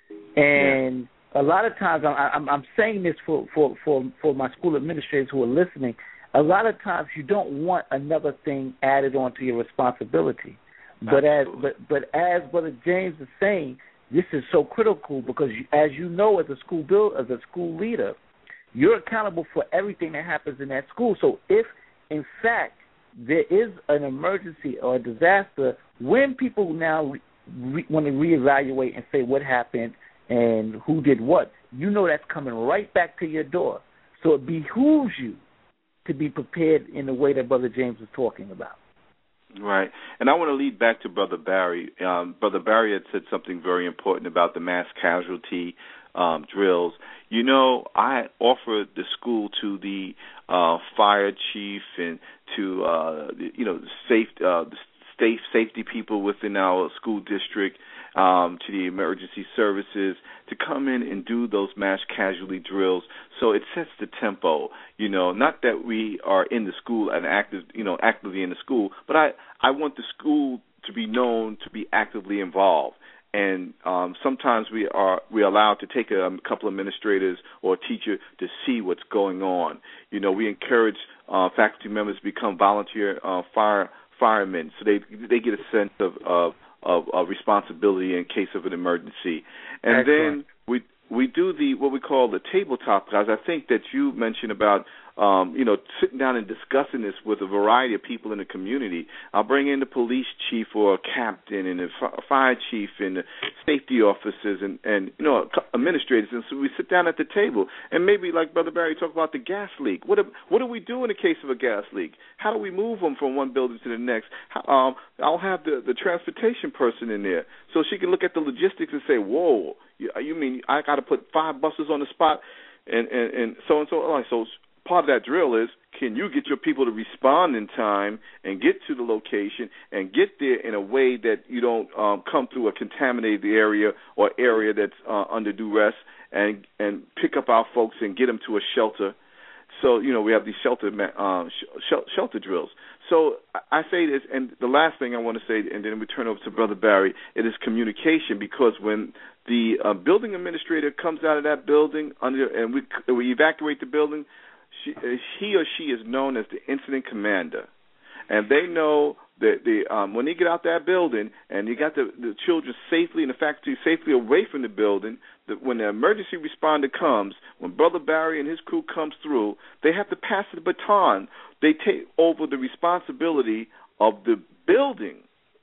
and yeah. a lot of times I'm, I'm, I'm saying this for, for, for, for my school administrators who are listening. A lot of times you don't want another thing added onto your responsibility, but Absolutely. as but but as Brother James is saying, this is so critical because you, as you know, as a school build, as a school leader, you're accountable for everything that happens in that school. So if, in fact, there is an emergency or a disaster, when people now re- re- want to reevaluate and say what happened and who did what, you know that's coming right back to your door. So it behooves you to be prepared in the way that Brother James was talking about. Right. And I want to lead back to Brother Barry. Um, Brother Barry had said something very important about the mass casualty um, drills. You know, I offered the school to the uh, fire chief and to, uh, you know, safe, uh, the safe safety people within our school district, um, to the emergency services to come in and do those mass casualty drills. So it sets the tempo, you know, not that we are in the school and active, you know, actively in the school, but I, I want the school to be known to be actively involved. And um, sometimes we are we are allowed to take a, a couple of administrators or a teacher to see what's going on. You know, we encourage uh, faculty members to become volunteer uh, fire firemen, so they they get a sense of, of Of, of responsibility in case of an emergency. And Excellent. then we we do the what we call the tabletop class. I think that you mentioned about um, you know, sitting down and discussing this with a variety of people in the community. I'll bring in the police chief or a captain and the fire chief and the safety officers and, and you know, administrators. And so we sit down at the table and maybe, like Brother Barry, talk about the gas leak. What do, what do we do in the case of a gas leak? How do we move them from one building to the next? How, um, I'll have the, the transportation person in there so she can look at the logistics and say, whoa, you, you mean I got to put five buses on the spot and, and, and so and so on. So part of that drill is, can you get your people to respond in time and get to the location and get there in a way that you don't um, come through a contaminated area or area that's uh, under duress, and and pick up our folks and get them to a shelter. So, you know, we have these shelter uh, sh- shelter drills. So I say this, and the last thing I want to say, and then we turn over to Brother Barry, it is communication, because when the uh, building administrator comes out of that building under, and we we evacuate the building, She, he or she is known as the incident commander, and they know that the um, when they get out that building and you got the, the children safely and the faculty safely away from the building, that when the emergency responder comes, when Brother Barry and his crew comes through, they have to pass the baton. They take over the responsibility of the building.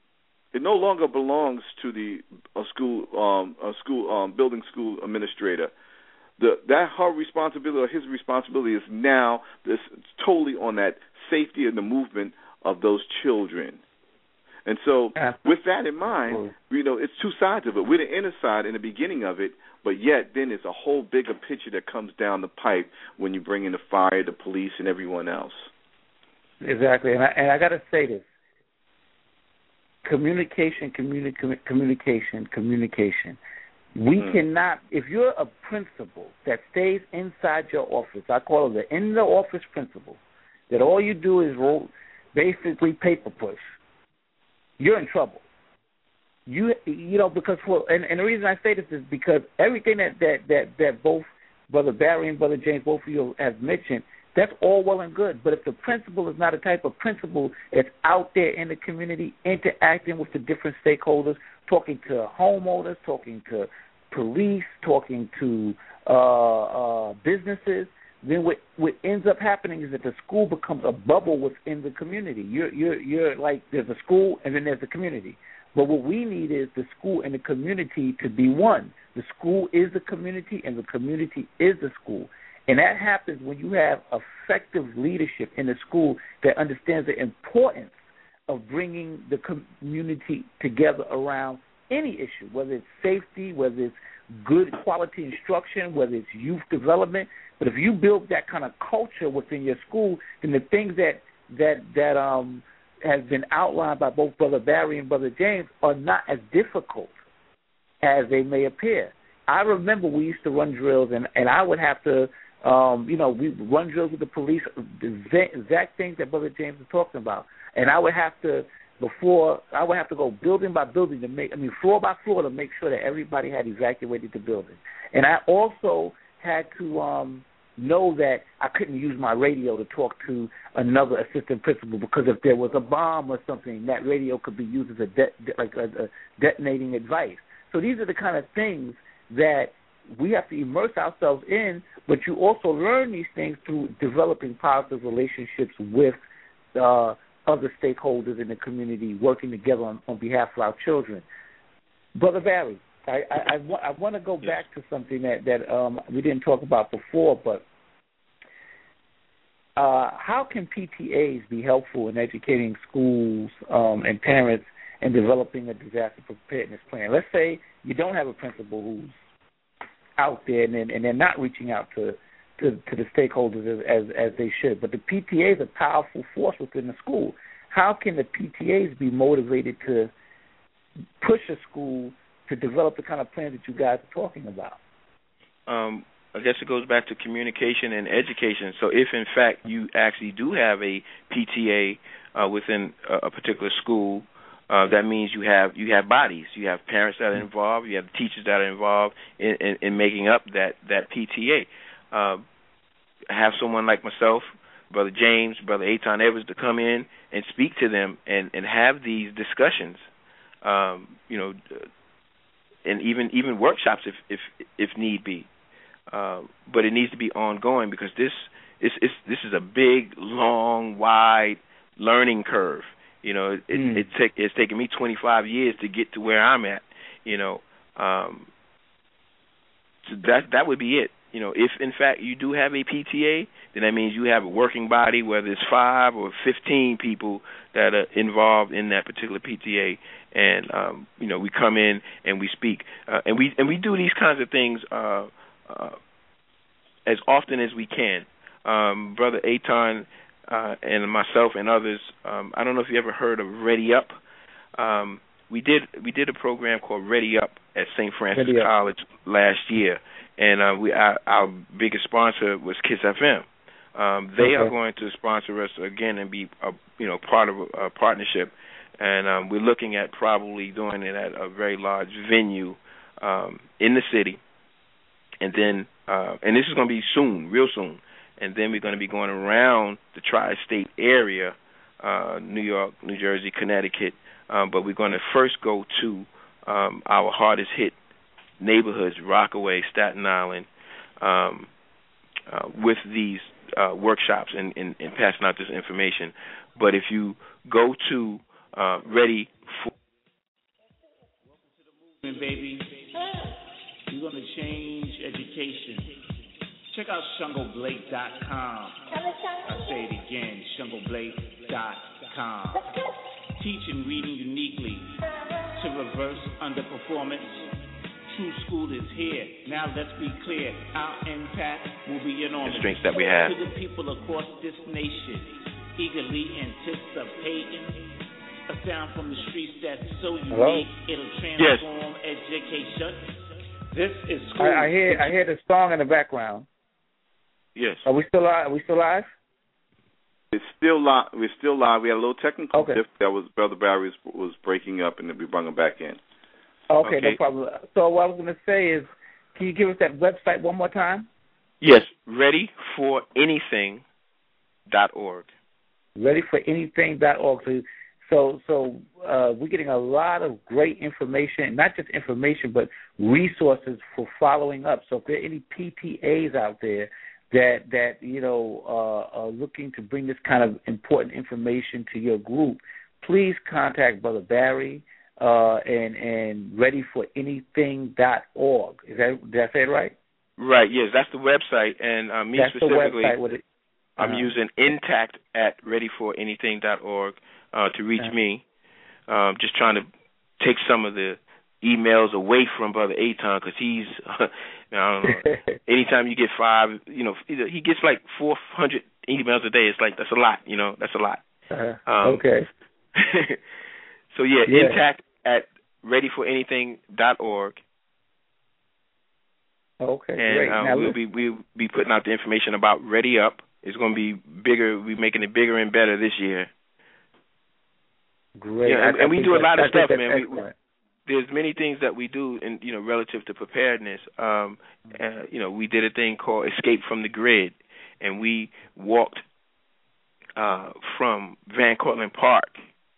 It no longer belongs to the a school um, a school um, building school administrator. the that her responsibility or his responsibility is now this totally on that safety and the movement of those children. And so with that in mind, you know, it's two sides of it. We're the inner side in the beginning of it, but yet then it's a whole bigger picture that comes down the pipe when you bring in the fire, the police, and everyone else. Exactly. And I, and I got to say this. Communication, communi- communication, communication. We mm. cannot, if you're a principal that stays inside your office, I call it the in-the-office principal, that all you do is roll, basically paper push, you're in trouble. You you know, because for, and, and the reason I say this is because everything that, that, that, that both Brother Barry and Brother James, both of you have mentioned, that's all well and good. But if the principal is not a type of principal that's out there in the community, interacting with the different stakeholders, talking to homeowners, talking to police, talking to uh, uh, businesses, then what, what ends up happening is that the school becomes a bubble within the community. You're, you're, you're like, there's a school and then there's the community. But what we need is the school and the community to be one. The school is the community and the community is the school. And that happens when you have effective leadership in the school that understands the importance of bringing the community together around any issue, whether it's safety, whether it's good quality instruction, whether it's youth development. But if you build that kind of culture within your school, then the things that that that um has been outlined by both Brother Barry and Brother James are not as difficult as they may appear. I remember we used to run drills, and, and I would have to, um, you know, we run drills with the police, the exact things that Brother James was talking about. And I would have to, before, I would have to go building by building to make, I mean, floor by floor to make sure that everybody had evacuated the building. And I also had to um, know that I couldn't use my radio to talk to another assistant principal, because if there was a bomb or something, that radio could be used as a de- de- like a, a detonating advice. So these are the kind of things that we have to immerse ourselves in, but you also learn these things through developing positive relationships with uh, other stakeholders in the community, working together on, on behalf of our children. Brother Barry, I, I, I, wa- I want to go yes. back to something that, that um, we didn't talk about before, but uh, how can P T As be helpful in educating schools um, and parents in developing a disaster preparedness plan? Let's say you don't have a principal who's out there and, and they're not reaching out to, to, to the stakeholders as, as, as they should, but the P T A is a powerful force within the school. How can the P T As be motivated to push a school to develop the kind of plans that you guys are talking about? Um, I guess it goes back to communication and education. So if, in fact, you actually do have a P T A uh, within a, a particular school, uh, that means you have you have bodies. You have parents that are involved. You have teachers that are involved in, in, in making up that, that P T A. Uh, have someone like myself, Brother James, Brother Eitan Evans, to come in and speak to them and, and have these discussions, um, you know, and even even workshops if if, if need be. Uh, but it needs to be ongoing, because this is it's, this is a big, long, wide learning curve. You know, it, mm. it, it take, it's taken me twenty-five years to get to where I'm at. You know, um, so that that would be it. You know, if in fact you do have a P T A, then that means you have a working body, whether it's five or fifteen people that are involved in that particular P T A, and um, you know, we come in and we speak, uh, and we and we do these kinds of things uh, uh, as often as we can. Um, Brother Eitan uh, and myself and others, um, I don't know if you ever heard of Ready Up. Um, we did we did a program called Ready Up at Saint Francis Ready College Up. last year. And uh, we, our, our biggest sponsor was KISS F M. Um, they okay. are going to sponsor us again and be, a, you know, part of a, a partnership. And um, we're looking at probably doing it at a very large venue um, in the city. And then, uh, and this is going to be soon, real soon. And then we're going to be going around the tri-state area, uh, New York, New Jersey, Connecticut. Um, but we're going to first go to um, our hardest hit neighborhoods, Rockaway, Staten Island, um, uh, with these uh, workshops and, and, and passing out this information. But if you go to uh, Ready for... Welcome to the movement, baby. We're going to change education. out Shungo Blake dot com. I say it again, Shungo Blake dot com. Teaching reading uniquely to reverse underperformance. True School is here. Now let's be clear. Our impact will be enormous. The strengths that we have. To the people across this nation, eagerly anticipating a sound from the streets that's so unique. Hello? It'll transform yes. education. This is school. I, I hear I hear the song in the background. Yes. Are we still live? Are we still live? It's still live. We're still live. We had a little technical okay. difficulty. That was Brother Barry was, was breaking up, and then we brought him back in. Okay, okay, no problem. So what I was going to say is, can you give us that website one more time? Yes, ready for anything dot org. ready for anything dot org. So, so, so uh, we're getting a lot of great information, not just information, but resources for following up. So if there are any P T As out there that, that you know, uh, are looking to bring this kind of important information to your group, please contact Brother Barry uh, and, and ready for anything dot org. Is that, did I say it right? Right, yes, that's the website. And uh, me that's specifically, the website with it. Uh-huh. I'm using intact at ready for anything dot org uh, to reach uh-huh. me. Um, just trying to take some of the emails away from Brother Aton because he's, uh, I don't know, anytime you get five, you know, he gets like four hundred emails a day. It's like, that's a lot, you know, that's a lot. Uh-huh. Um, okay. so, yeah, yeah, intact at ready for anything dot org. Okay, and, great. Uh, now, we'll be we'll be putting out the information about Ready Up. It's going to be bigger. We're making it bigger and better this year. Great. Yeah, and, I, and I we do a lot of stuff, man. We, we, there's many things that we do, in you know, relative to preparedness. Um, uh, you know, we did a thing called Escape from the Grid, and we walked uh, from Van Cortlandt Park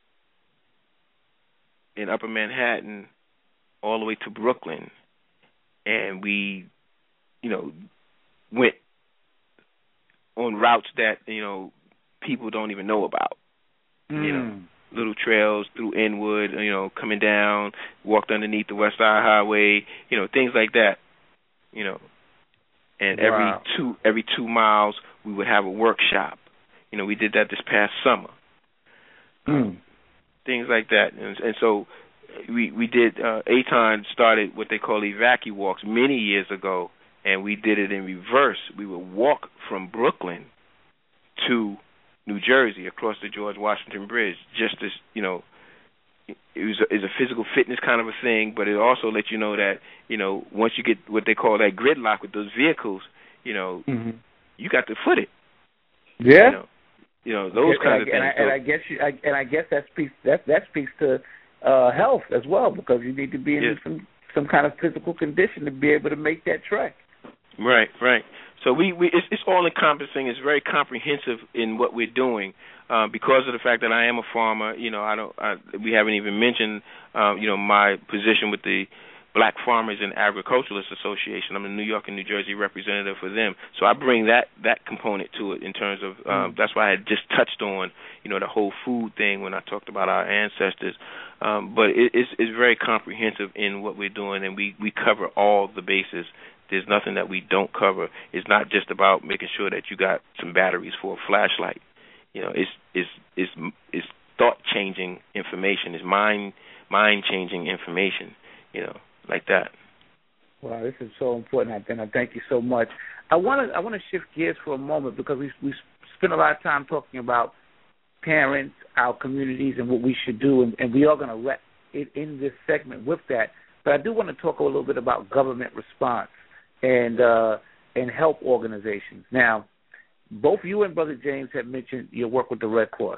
in Upper Manhattan all the way to Brooklyn, and we, you know, went on routes that, you know, people don't even know about. Mm. You know, little trails through Inwood, you know, coming down, walked underneath the West Side Highway, you know, things like that. You know, and wow. every two every two miles we would have a workshop. You know, we did that this past summer. Mm. Um, things like that, and, and so we we did. Uh, Aton started what they call evacu walks many years ago, and we did it in reverse. We would walk from Brooklyn to New Jersey across the George Washington Bridge, just as, you know, it was a, it's a physical fitness kind of a thing, but it also lets you know that, you know, once you get what they call that gridlock with those vehicles, you know, mm-hmm. you got to foot it. Yeah. You know, you know those okay, kinds and of I, things. And I, and I guess you, I, and I guess that speaks that that speaks to uh, health as well, because you need to be in yes. some some kind of physical condition to be able to make that trek. Right, right. So we, we it's, it's all encompassing. It's very comprehensive in what we're doing, uh, because of the fact that I am a farmer. You know, I don't. I, we haven't even mentioned, um, you know, my position with the Black Farmers and Agriculturalists Association. I'm the New York and New Jersey representative for them. So I bring that that component to it in terms of um, mm. that's why I had just touched on, you know, the whole food thing when I talked about our ancestors. Um, but it, it's it's very comprehensive in what we're doing, and we we cover all the bases. There's nothing that we don't cover. It's not just about making sure that you got some batteries for a flashlight. You know, it's it's it's it's thought changing information. It's mind mind changing information. You know, like that. Wow, this is so important, and I thank you so much. I want to I want to shift gears for a moment, because we we spent a lot of time talking about parents, our communities, and what we should do, and, and we are going to wrap it in this segment with that. But I do want to talk a little bit about government response and uh, and help organizations. Now, both you and Brother James have mentioned your work with the Red Cross,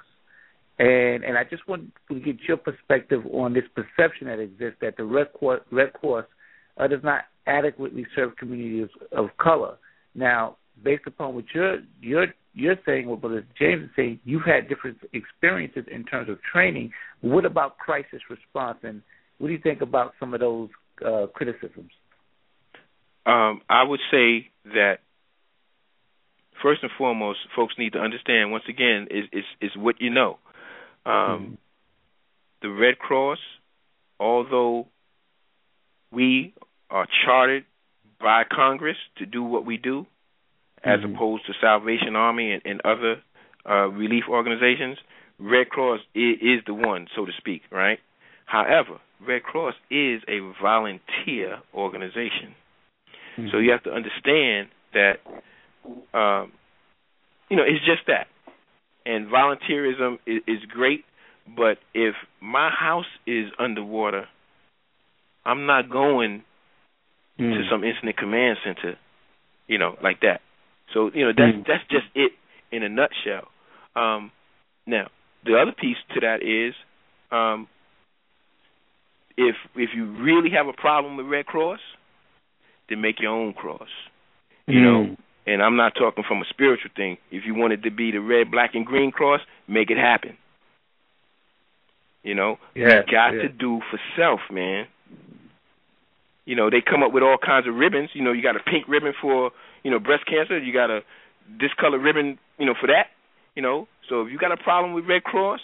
and and I just want to get your perspective on this perception that exists that the Red Cross, Red Cross uh, does not adequately serve communities of color. Now, based upon what you're you're you're saying, what Brother James is saying, you've had different experiences in terms of training. What about crisis response, and what do you think about some of those uh, criticisms? Um, I would say that first and foremost, folks need to understand, once again, is is, is what you know. Um, mm-hmm. The Red Cross, although we are chartered by Congress to do what we do, as mm-hmm. opposed to Salvation Army and, and other uh, relief organizations, Red Cross is, is the one, so to speak, right? However, Red Cross is a volunteer organization. Mm-hmm. So you have to understand that, um, you know, it's just that. And volunteerism is, is great, but if my house is underwater, I'm not going mm. to some incident command center, you know, like that. So, you know, that's mm. that's just it in a nutshell. Um, now, the other piece to that is um, if if you really have a problem with Red Cross, then make your own cross, you mm. know. And I'm not talking from a spiritual thing. If you want it to be the red, black, and green cross, make it happen. You know, yes, you got yes. to do for self, man. You know, they come up with all kinds of ribbons. You know, you got a pink ribbon for, you know, breast cancer. You got a this color ribbon, you know, for that. You know, so if you got a problem with Red Cross,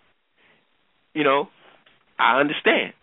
you know, I understand.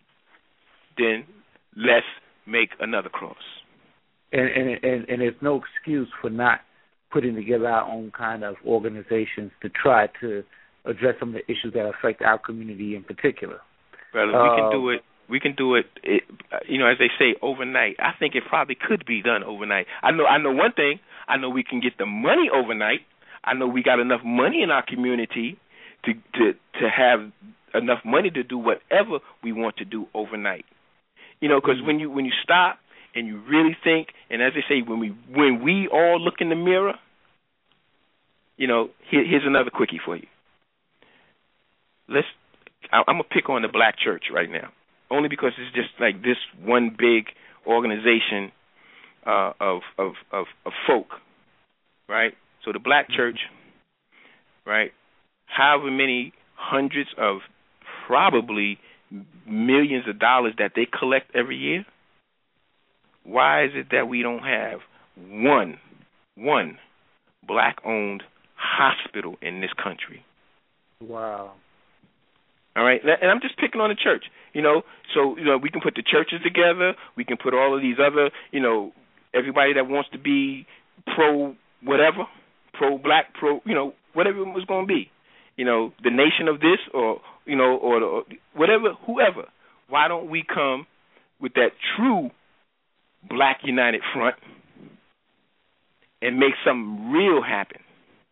Then let's make another cross. And, and and and there's no excuse for not putting together our own kind of organizations to try to address some of the issues that affect our community in particular. Brother, uh, we can do it. We can do it, it. You know, as they say, overnight. I think it probably could be done overnight. I know. I know one thing. I know we can get the money overnight. I know we got enough money in our community to to to have enough money to do whatever we want to do overnight. You know, because mm-hmm. when you when you stop and you really think, and as they say, when we when we all look in the mirror, you know, here, here's another quickie for you. Let's. I, I'm gonna pick on the black church right now, only because it's just like this one big organization uh, of, of of of folk, right? So the black church, right? However many hundreds of probably millions of dollars that they collect every year. Why is it that we don't have one, one black-owned hospital in this country? Wow. All right, and I'm just picking on the church, you know. So, you know, we can put the churches together. We can put all of these other, you know, everybody that wants to be pro-whatever, pro-black, pro, you know, whatever it was going to be. You know, the nation of this or, you know, or, or whatever, whoever. Why don't we come with that true Black United Front and make something real happen?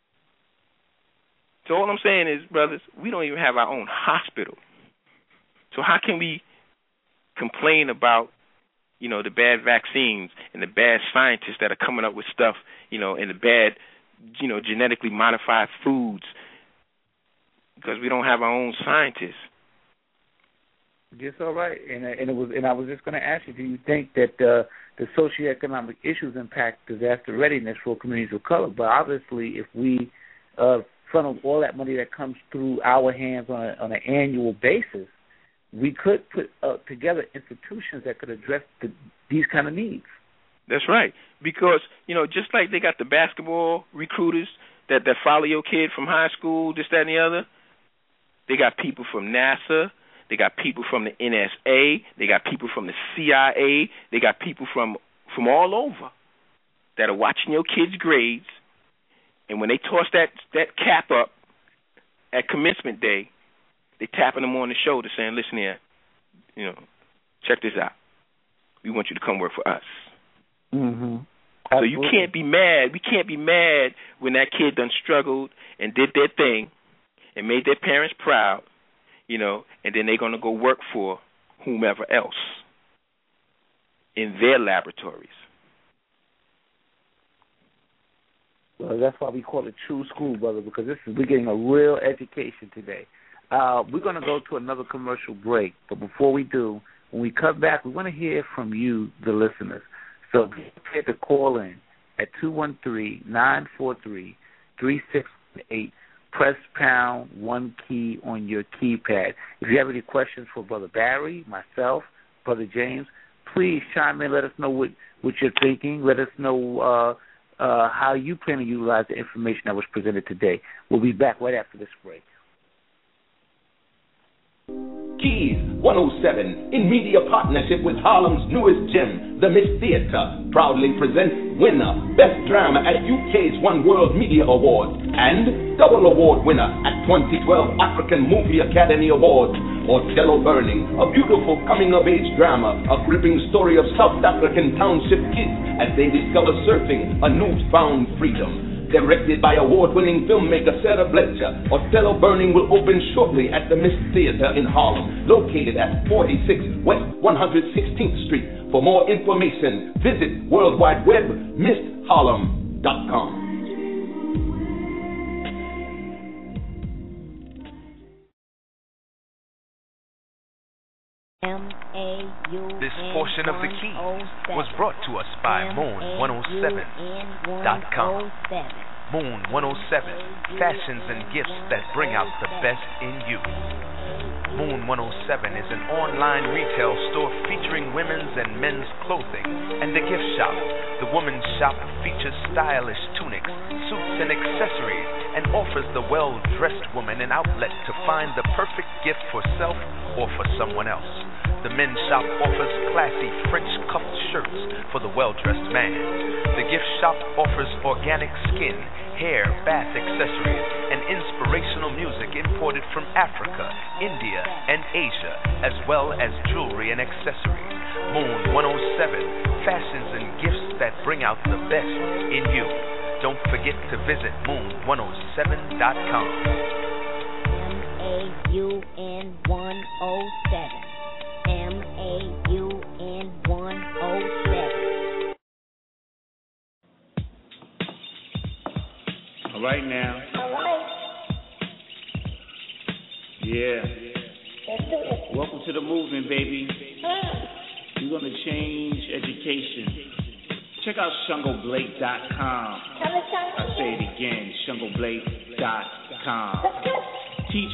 So all I'm saying is, brothers, we don't even have our own hospital. So how can we complain about, you know, the bad vaccines and the bad scientists that are coming up with stuff, you know, and the bad, you know, genetically modified foods, because we don't have our own scientists? Yes, all right. And and it was and I was just going to ask you, do you think that uh, the socioeconomic issues impact disaster readiness for communities of color? But obviously, if we uh, funnel all that money that comes through our hands on, a, on an annual basis, we could put uh, together institutions that could address the, these kind of needs. That's right. Because, you know, just like they got the basketball recruiters that, that follow your kid from high school, this, that, and the other, they got people from NASA. They got people from the N S A. They got people from the C I A. They got people from from all over that are watching your kids' grades. And when they toss that, that cap up at commencement day, they tapping them on the shoulder saying, listen here, you know, check this out. We want you to come work for us. Mm-hmm. So you can't be mad. We can't be mad when that kid done struggled and did their thing and made their parents proud, you know, and then they're going to go work for whomever else in their laboratories. Well, that's why we call it True School, brother, because this is we're getting a real education today. Uh, we're going to go to another commercial break, but before we do, when we come back, we want to hear from you, the listeners. So be prepared to call in at two one three, nine four three, three six eight. Press pound one key on your keypad. If you have any questions for Brother Barry, myself, Brother James, please chime in. Let us know what, what you're thinking. Let us know uh, uh, how you plan to utilize the information that was presented today. We'll be back right after this break. Keys one oh seven, in media partnership with Harlem's newest gem, the Miss Theatre, proudly presents winner, Best Drama at U K's One World Media Awards, and double award winner at twenty twelve African Movie Academy Awards, Othello Burning, a beautiful coming-of-age drama, a gripping story of South African township kids as they discover surfing, a newfound freedom. Directed by award-winning filmmaker Sarah Fletcher, Othello Burning will open shortly at the Miss Theatre in Harlem, located at forty-six West one hundred sixteenth Street. For more information, visit World Wide Web, miss harlem dot com. This portion of the key was brought to us by Moon one oh seven dot com. Moon one oh seven, fashions and gifts that bring out the best in you. Moon one oh seven is an online retail store featuring women's and men's clothing and a gift shop. The women's shop features stylish tunics, suits, and accessories, and offers the well-dressed woman an outlet to find the perfect gift for self or for someone else. The men's shop offers classy French cuffed shirts for the well-dressed man. The gift shop offers organic skin, hair, bath accessories, and inspirational music imported from Africa, India, and Asia, as well as jewelry and accessories. Moon one oh seven, fashions and gifts that bring out the best in you. Don't forget to visit moon one oh seven dot com. M A U N one oh seven. M A U N one oh seven. All right now. All right. Yeah. Let's do it. Welcome to the movement, baby. Ah. We're going to change education. Check out Shungo Blake dot com. Tell us something. I say it again, Shungo Blake dot com. That's good. Teach.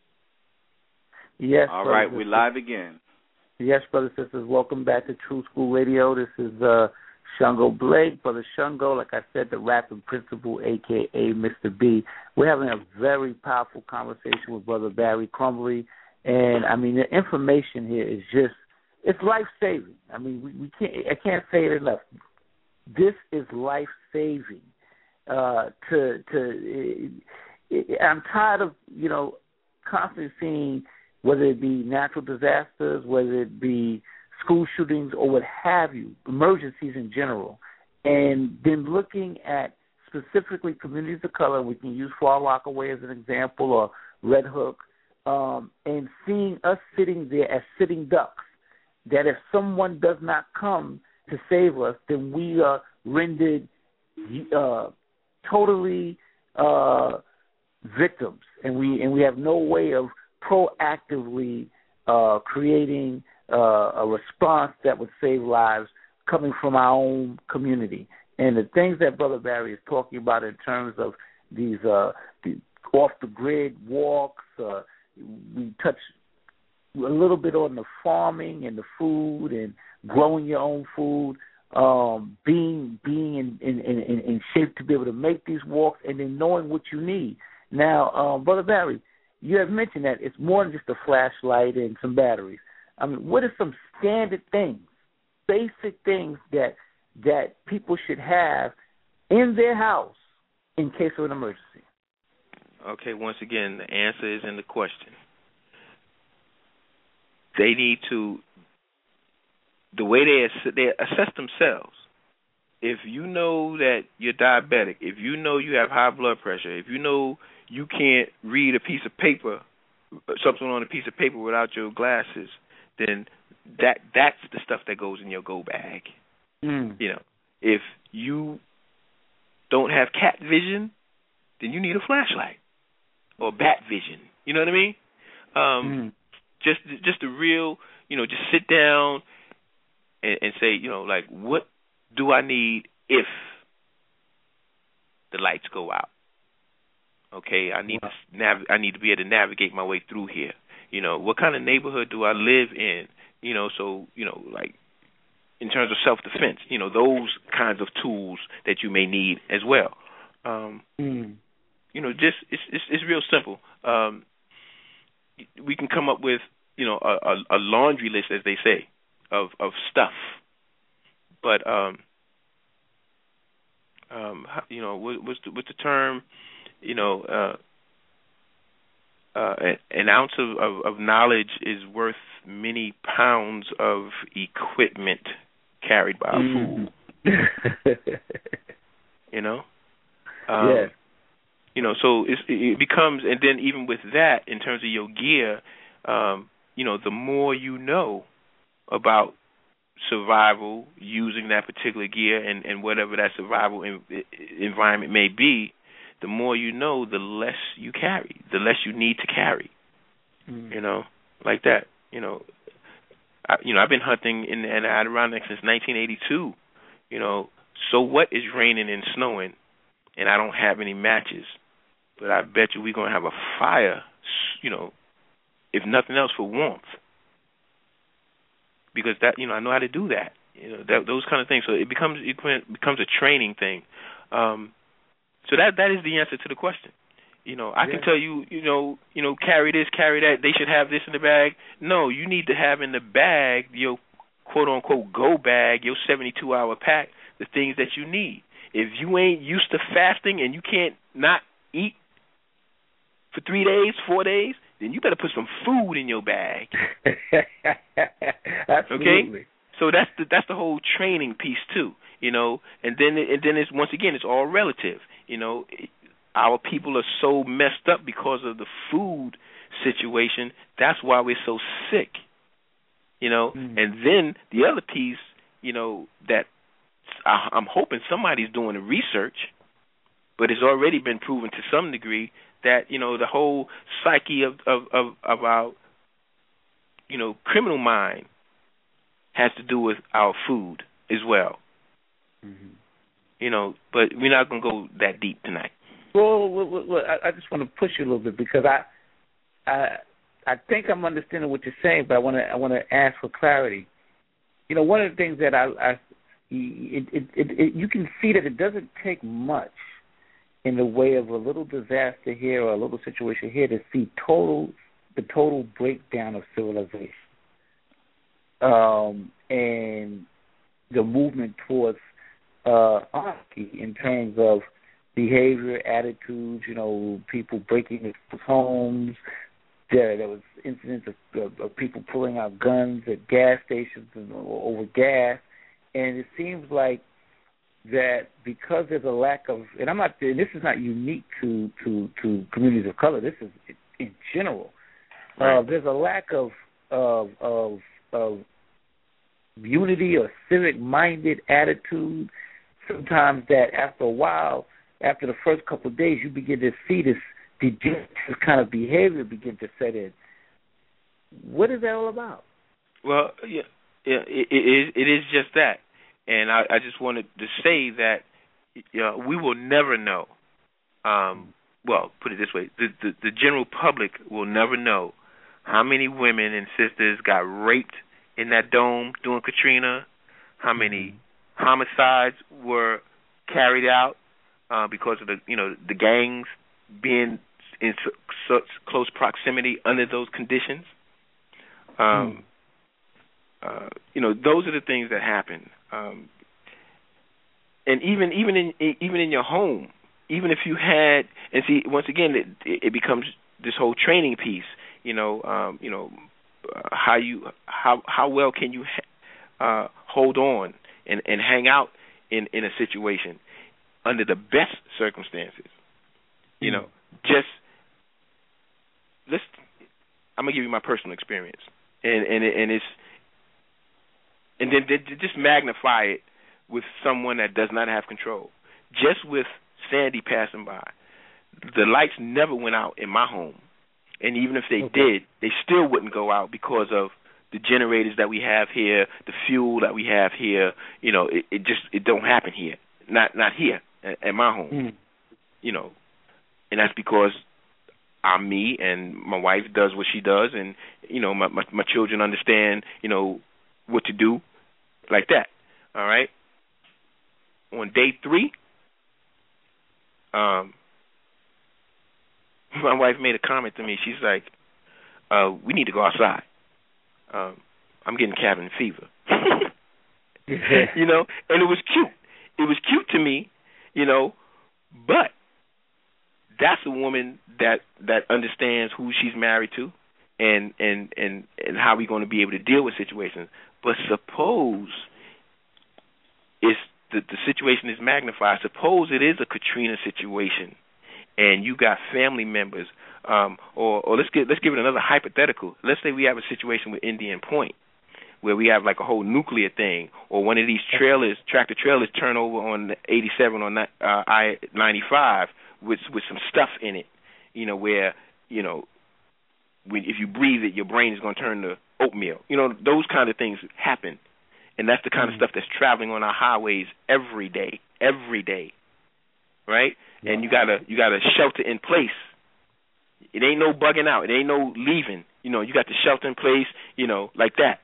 Yes. All right, we're live again. Yes, brothers and sisters, welcome back to True School Radio. This is uh, Shungo Blake. Brother Shungo, like I said, the rapping principal, a k a. Mister B. We're having a very powerful conversation with Brother Barry Crumbly. And, I mean, the information here is just, it's life-saving. I mean, we, we can't, I can't say it enough. This is life-saving. Uh, to, to, it, I'm tired of, you know, constantly seeing, whether it be natural disasters, whether it be school shootings or what have you, emergencies in general, and then looking at specifically communities of color, we can use Far Rockaway as an example, or Red Hook, um, and seeing us sitting there as sitting ducks, that if someone does not come to save us, then we are rendered uh, totally uh, victims, and we and we have no way of proactively uh, creating uh, a response that would save lives coming from our own community. And the things that Brother Barry is talking about in terms of these uh, the off-the-grid walks, uh, we touch a little bit on the farming and the food and growing your own food, um, being being in, in, in, in shape to be able to make these walks, and then knowing what you need. Now, um, Brother Barry, you have mentioned that it's more than just a flashlight and some batteries. I mean, what are some standard things, basic things that that people should have in their house in case of an emergency? Okay, once again, the answer is in the question. They need to, the way they ass- they assess themselves. If you know that you're diabetic, if you know you have high blood pressure, if you know you can't read a piece of paper, something on a piece of paper without your glasses, then that that's the stuff that goes in your go bag. Mm. You know, if you don't have cat vision, then you need a flashlight or bat vision. You know what I mean? Um, mm. Just just a real, you know, just sit down and, and say, you know, like, what do I need if the lights go out? Okay, I need wow. to nav- I need to be able to navigate my way through here. You know, what kind of neighborhood do I live in? You know, so, you know, like in terms of self-defense, you know, those kinds of tools that you may need as well. Um, mm. You know, just it's, it's it's real simple. Um, we can come up with you know, a, a, a laundry list, as they say, of of stuff. But um, um, you know, what, what's the, what's the term? You know, uh, uh, an ounce of, of, of knowledge is worth many pounds of equipment carried by a fool. Mm. You know? Um, yeah. You know, so it's, it becomes, and then even with that, in terms of your gear, um, you know, the more you know about survival using that particular gear and, and whatever that survival in, environment may be, the more you know, the less you carry, the less you need to carry. Mm. You know, like that. You know, I, you know, I've been hunting in the Adirondack since nineteen eighty-two. You know, so what is raining and snowing, and I don't have any matches, but I bet you we're gonna have a fire. You know, if nothing else, for warmth, because that, you know, I know how to do that. You know, that, those kind of things. So it becomes it becomes a training thing. Um, so that that is the answer to the question. You know, I yeah. can tell you, you know, you know, carry this, carry that. They should have this in the bag. No, you need to have in the bag your quote unquote go bag, your seventy-two hour pack, the things that you need. If you ain't used to fasting and you can't not eat for three days, four days, then you better put some food in your bag. Absolutely. Okay? So that's the that's the whole training piece too, you know. And then and then it's once again it's all relative, you know. Our people are so messed up because of the food situation. That's why we're so sick, you know. Mm. And then the other piece, you know, that I, I'm hoping somebody's doing the research, but it's already been proven to some degree that, you know, the whole psyche of of, of, of our, you know, criminal mind has to do with our food as well. Mm-hmm. You know, but we're not going to go that deep tonight. Well, well, well, well I, I just want to push you a little bit because I, I, I think I'm understanding what you're saying, but I want to, I want to ask for clarity. You know, one of the things that I, I it, it, it, it, you can see that it doesn't take much in the way of a little disaster here or a little situation here to see total, the total breakdown of civilization, um, and the movement towards uh, anarchy in terms of behavior, attitudes, you know, people breaking into homes. There, there was incidents of, of, of people pulling out guns at gas stations and over gas. And it seems like that because there's a lack of, and I'm not, and this is not unique to, to, to communities of color. This is in general. Right. Uh, there's a lack of of of, of unity or civic-minded attitude. Sometimes that after a while, after the first couple of days, you begin to see this degenerative kind of behavior begin to set in. What is that all about? Well, yeah, yeah it, it, it is just that. And I, I just wanted to say that you know, we will never know. Um, well, put it this way. The, the, the general public will never know how many women and sisters got raped in that dome during Katrina, how many homicides were carried out Uh, because of the you know the gangs being in su- such close proximity under those conditions, um, mm. uh, you know those are the things that happen. Um, and even even in even in your home, even if you had and see once again it, it becomes this whole training piece. You know um, you know uh, how you how how well can you uh, hold on and, and hang out in, in a situation under the best circumstances, you know, just let's. I'm gonna give you my personal experience, and and and it's, and then just magnify it with someone that does not have control. Just with Sandy passing by, the lights never went out in my home, and even if they okay. did, they still wouldn't go out because of the generators that we have here, the fuel that we have here. You know, it, it just it don't happen here, not not here. At my home, mm. you know, and that's because I'm me, and my wife does what she does, and you know, my, my my children understand, you know, what to do, like that. All right. On day three, um, my wife made a comment to me. She's like, uh, "We need to go outside." um, I'm getting cabin fever. You know, and it was cute. It was cute to me, you know, but that's a woman that, that understands who she's married to and, and, and, and how we're going to be able to deal with situations. But suppose it's the, the situation is magnified. Suppose it is a Katrina situation and you got family members, um, or, or let's get let's give it another hypothetical. Let's say we have a situation with Indian Point, where we have like a whole nuclear thing, or one of these trailers, tractor trailers, turn over on eighty-seven on uh, I ninety-five with with some stuff in it, you know, where you know, when, if you breathe it, your brain is going to turn to oatmeal. You know, those kind of things happen, and that's the kind mm-hmm. of stuff that's traveling on our highways every day, every day, right? Yeah. And you gotta you gotta shelter in place. It ain't no bugging out. It ain't no leaving. You know, you got the shelter in place. You know, like that.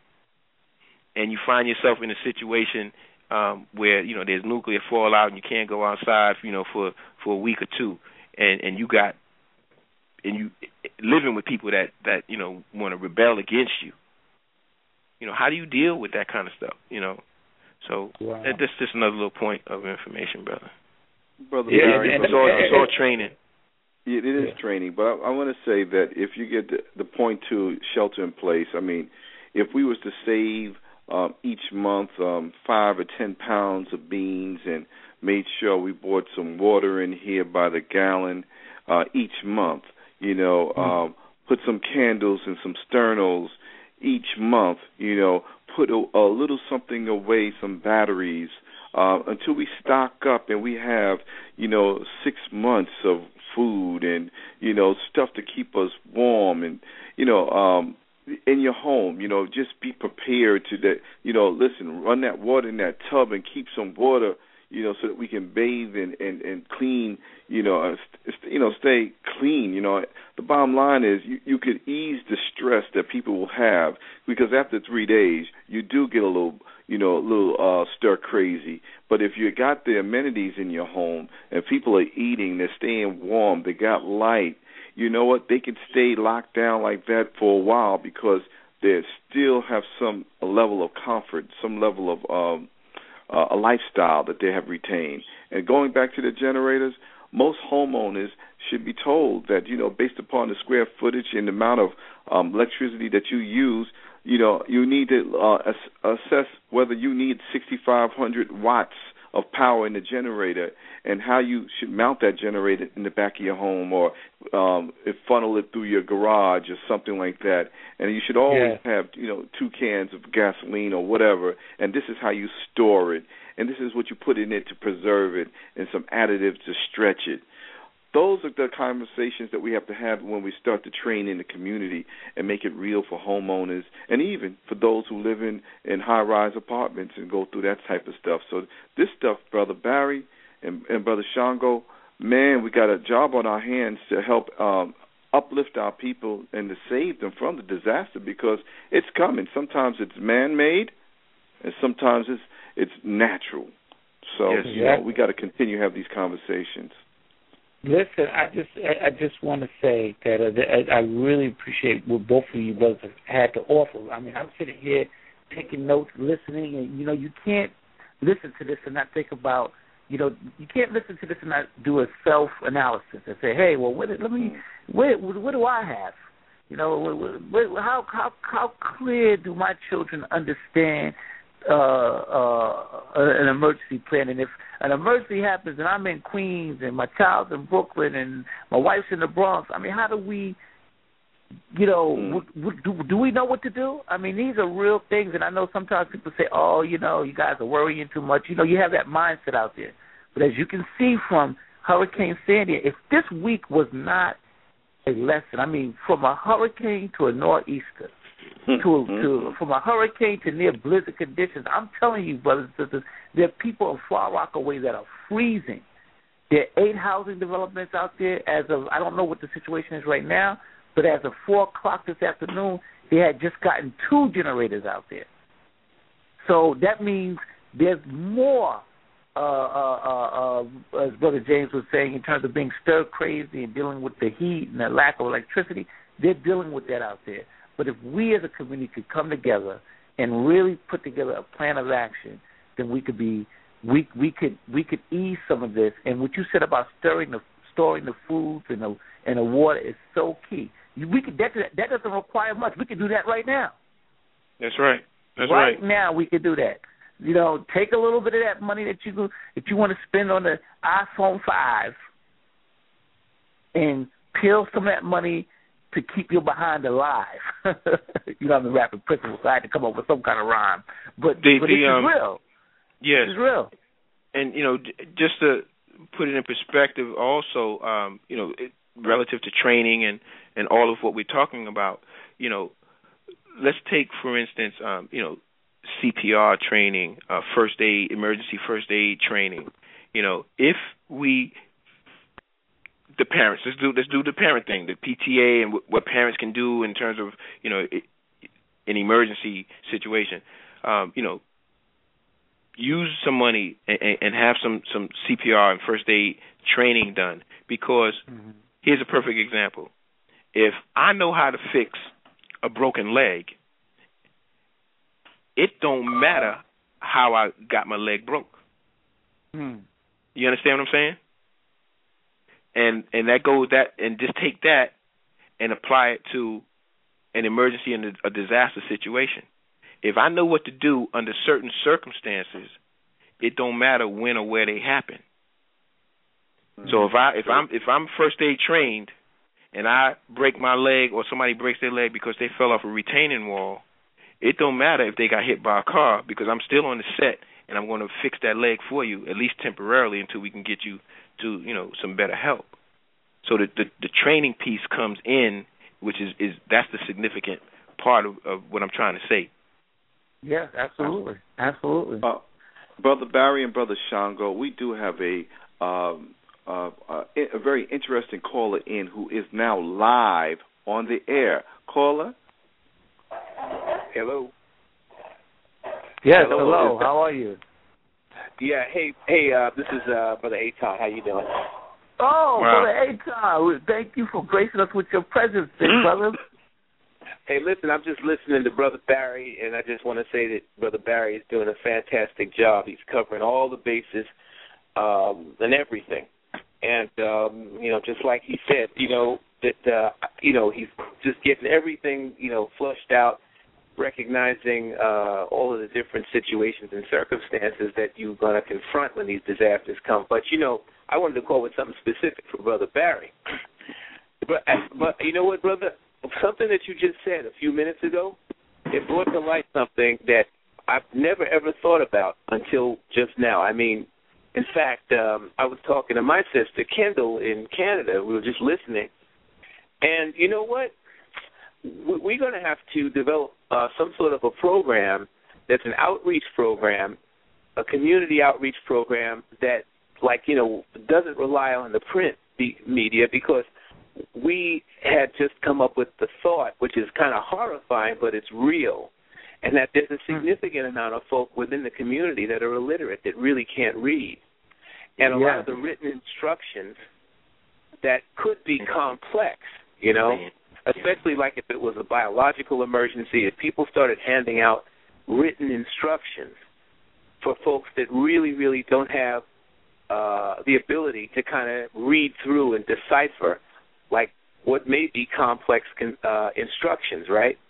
And you find yourself in a situation um, where, you know, there's nuclear fallout and you can't go outside, you know, for, for a week or two. And, and you got, and you living with people that, that you know, want to rebel against you. You know, how do you deal with that kind of stuff, you know? So wow. that, that's just another little point of information, brother. Brother yeah, Barry, it's, all, it's all training. It is yeah. training, but I, I want to say that if you get the, the point to shelter in place, I mean, if we was to save um, each month um, five or ten pounds of beans and made sure we bought some water in here by the gallon uh, each month, you know, mm-hmm. um, put some candles and some sternos each month, you know, put a, a little something away, some batteries, uh, until we stock up and we have, you know, six months of food and, you know, stuff to keep us warm and, you know, um, in your home, you know, just be prepared to that, you know, listen, run that water in that tub and keep some water, you know, so that we can bathe and, and, and clean, you know, uh, st- you know, stay clean. You know, the bottom line is you, you could ease the stress that people will have because after three days you do get a little, you know, a little uh, stir crazy. But if you got the amenities in your home and people are eating, they're staying warm, they got light, you know what, they can stay locked down like that for a while because they still have some level of comfort, some level of um, uh, a lifestyle that they have retained. And going back to the generators, most homeowners should be told that, you know, based upon the square footage and the amount of um, electricity that you use, you know, you need to uh, ass- assess whether you need sixty-five hundred watts of power in the generator and how you should mount that generator in the back of your home or um, funnel it through your garage or something like that. And you should always yeah. have, you know, two cans of gasoline or whatever, and this is how you store it. And this is what you put in it to preserve it and some additives to stretch it. Those are the conversations that we have to have when we start to train in the community and make it real for homeowners and even for those who live in, in high-rise apartments and go through that type of stuff. So this stuff, Brother Barry and, and Brother Shango, man, we got a job on our hands to help um, uplift our people and to save them from the disaster because it's coming. Sometimes it's man-made and sometimes it's, it's natural. So, yes, you know, we got to continue to have these conversations. Listen, I just I just want to say that uh, I really appreciate what both of you brothers had to offer. I mean, I'm sitting here taking notes, listening, and, you know, you can't listen to this and not think about, you know, you can't listen to this and not do a self-analysis and say, hey, well, what, let me, what, what do I have? You know, what, what, how how how clear do my children understand uh, uh, an emergency plan? And if an emergency happens and I'm in Queens and my child's in Brooklyn and my wife's in the Bronx, I mean, how do we, you know, mm. w- w- do, do we know what to do? I mean, these are real things, and I know sometimes people say, oh, you know, you guys are worrying too much. You know, you have that mindset out there. But as you can see from Hurricane Sandy, if this week was not a lesson, I mean, from a hurricane to a nor'easter, to, to from a hurricane to near blizzard conditions, I'm telling you, brothers and sisters, there are people in Far Rockaway that are freezing. There are eight housing developments out there. As of, I don't know what the situation is right now, but as of four o'clock this afternoon, they had just gotten two generators out there. So that means there's more, uh, uh, uh, uh, as Brother James was saying, in terms of being stir crazy and dealing with the heat and the lack of electricity. They're dealing with that out there. But if we as a community could come together and really put together a plan of action, then we could be we we could we could ease some of this. And what you said about stirring the storing the foods and the and the water is so key. We could that that doesn't require much. We could do that right now. That's right. That's right. Right now we could do that. You know, take a little bit of that money that you that you want to spend on the iPhone five and peel some of that money to keep your behind alive. You know, I'm the rapping principle, so I had to come up with some kind of rhyme. But, the, but the, it's um, real. Yes. It's real. And, you know, just to put it in perspective also, um, you know, it, relative to training and, and all of what we're talking about, you know, let's take, for instance, um, you know, C P R training, uh, first aid, emergency first aid training. You know, if we, the parents, let's do let's do the parent thing, the P T A and w- what parents can do in terms of, you know, it, an emergency situation. Um, you know, use some money and, and have some, some C P R and first aid training done, because mm-hmm. here's a perfect example. If I know how to fix a broken leg, it don't matter how I got my leg broke. Hmm. You understand what I'm saying? And and that goes that and just take that and apply it to an emergency and a disaster situation. If I know what to do under certain circumstances, it don't matter when or where they happen. Mm-hmm. So if I if I'm if I'm first aid trained and I break my leg or somebody breaks their leg because they fell off a retaining wall, it don't matter if they got hit by a car, because I'm still on the set and I'm going to fix that leg for you, at least temporarily, until we can get you to, you know, some better help. So the the, the training piece comes in, which is, is that's the significant part of, of what I'm trying to say. Yes, absolutely, absolutely. Uh, Brother Barry and Brother Shango, we do have a um, uh, uh, a very interesting caller in who is now live on the air. Caller. Hello. Yes, hello. hello. How are you? Yeah, hey, hey. Uh, this is uh, Brother Aton. How you doing? Oh, wow. Brother Aton, thank you for gracing us with your presence, big brother. Hey, listen, I'm just listening to Brother Barry, and I just want to say that Brother Barry is doing a fantastic job. He's covering all the bases um, and everything. And, um, you know, just like he said, you know, that, uh, you know, he's just getting everything, you know, flushed out, recognizing uh, all of the different situations and circumstances that you're going to confront when these disasters come. But, you know, I wanted to call with something specific for Brother Barry. But, but you know what, brother? Something that you just said a few minutes ago, it brought to light something that I've never, ever thought about until just now. I mean, in fact, um, I was talking to my sister, Kendall, in Canada. We were just listening. And you know what? We're going to have to develop uh, some sort of a program that's an outreach program, a community outreach program that, like, you know, doesn't rely on the print media, because we had just come up with the thought, which is kind of horrifying, but it's real, and that there's a significant amount of folk within the community that are illiterate, that really can't read. And a yeah. lot of the written instructions that could be complex, you know, especially like if it was a biological emergency, if people started handing out written instructions for folks that really, really don't have uh, the ability to kind of read through and decipher, like, what may be complex uh, instructions, right?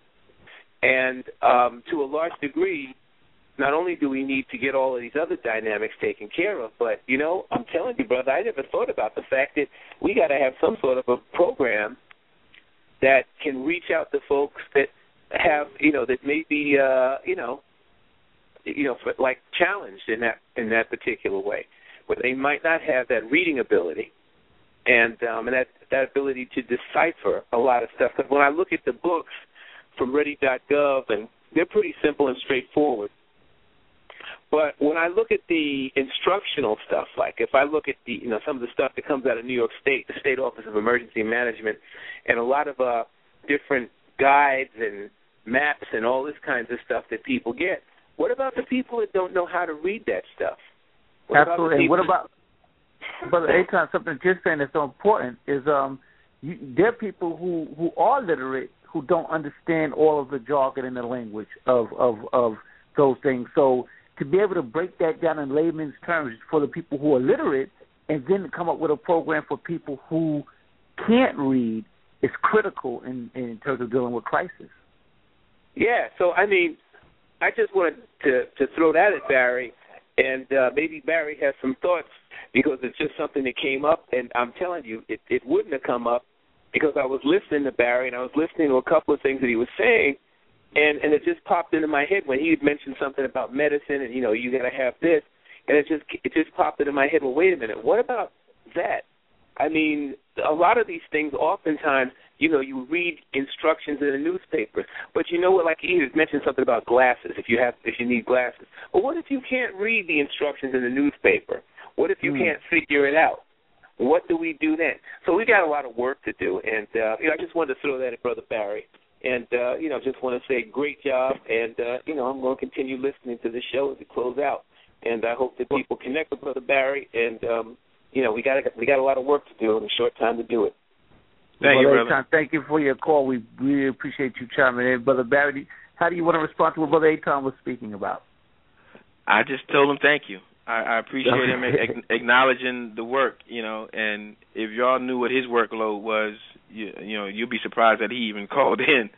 And um, to a large degree, not only do we need to get all of these other dynamics taken care of, but, you know, I'm telling you, brother, I never thought about the fact that we got to have some sort of a program that can reach out to folks that have, you know, that may be, uh, you know, you know, for, like, challenged in that in that particular way, where they might not have that reading ability and um, and that that ability to decipher a lot of stuff. Because when I look at the books from ready dot gov, and they're pretty simple and straightforward. But when I look at the instructional stuff, like if I look at the, you know, some of the stuff that comes out of New York State, the State Office of Emergency Management, and a lot of uh, different guides and maps and all this kinds of stuff that people get, what about the people that don't know how to read that stuff? What Absolutely. And what about, Brother Aton, something that you're saying that's so important is um, you, there are people who, who are literate who don't understand all of the jargon and the language of, of, of those things. So to be able to break that down in layman's terms for the people who are literate and then come up with a program for people who can't read is critical in, in terms of dealing with crisis. Yeah, so, I mean, I just wanted to, to throw that at Barry, and uh, maybe Barry has some thoughts because it's just something that came up, and I'm telling you, it, it wouldn't have come up because I was listening to Barry, and I was listening to a couple of things that he was saying, and, and it just popped into my head when he had mentioned something about medicine and, you know, you got to have this, and it just it just popped into my head, well, wait a minute, what about that? I mean, a lot of these things oftentimes, you know, you read instructions in the newspaper, but you know what, like he had mentioned something about glasses, if you have, if you need glasses. But what if you can't read the instructions in the newspaper? What if you mm. can't figure it out? What do we do then? So we got a lot of work to do, and uh, you know, I just wanted to throw that at Brother Barry. And, uh, you know, just want to say great job, and, uh, you know, I'm going to continue listening to the show as it close out. And I hope that people connect with Brother Barry, and, um, you know, we got we got a lot of work to do in a short time to do it. Thank Brother you, brother. Aton, thank you for your call. We really appreciate you chiming in. Brother Barry, how do you want to respond to what Brother Aton was speaking about? I just told him thank you. I, I appreciate him a- acknowledging the work, you know, and if y'all knew what his workload was, you, you know, you'd be surprised that he even called in.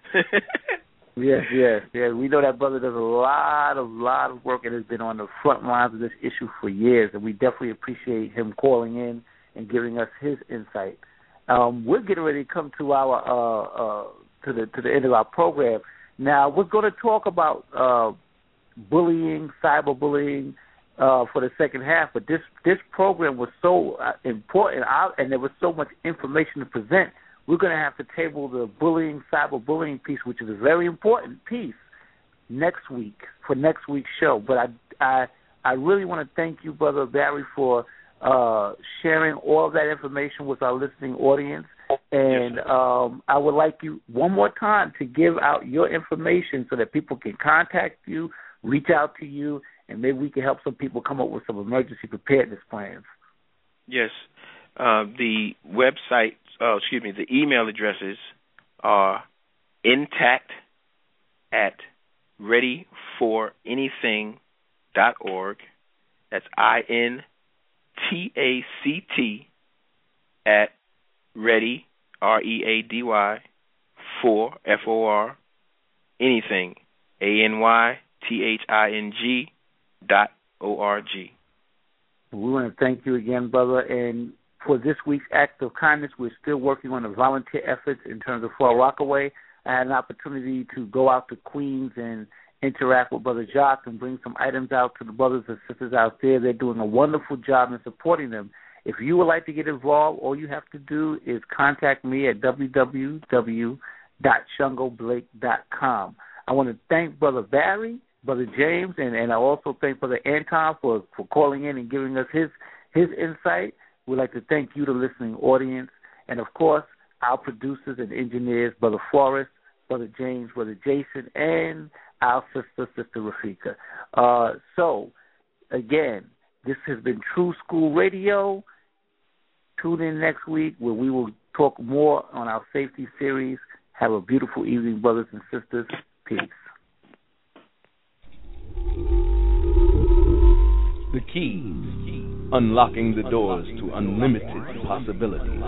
Yes, yes, yes. We know that brother does a lot of, lot of work and has been on the front lines of this issue for years, and we definitely appreciate him calling in and giving us his insight. Um, we're getting ready to come to our uh, uh, to the to the end of our program. Now we're going to talk about uh, bullying, cyberbullying uh, for the second half. But this this program was so uh, important, and there was so much information to present. We're going to have to table the bullying, cyberbullying piece, which is a very important piece, next week for next week's show. But I I I really want to thank you, Brother Barry, for uh, sharing all of that information with our listening audience. And yes, um, I would like you one more time to give out your information so that people can contact you, reach out to you, and maybe we can help some people come up with some emergency preparedness plans. Yes. Uh, the website, uh, excuse me, the email addresses are intact at ready for anything dot org. That's I N T A C T at ready, R E A D Y, for, F O R, anything, A N Y T H I N G dot O R G. We want to thank you again, brother. And for this week's act of kindness, we're still working on the volunteer efforts in terms of Far Rockaway. I had an opportunity to go out to Queens and interact with Brother Jacques and bring some items out to the brothers and sisters out there. They're doing a wonderful job in supporting them. If you would like to get involved, all you have to do is contact me at w w w dot shungo blake dot com. I want to thank Brother Barry, Brother James, and, and I also thank Brother Anton for, for calling in and giving us his, his insight. We'd like to thank you, the listening audience, and, of course, our producers and engineers, Brother Forrest, Brother James, Brother Jason, and our sister, Sister Rafika. Uh, so, again, this has been True School Radio. Tune in next week where we will talk more on our safety series. Have a beautiful evening, brothers and sisters. Peace. The Keys. Unlocking the doors to unlimited possibilities.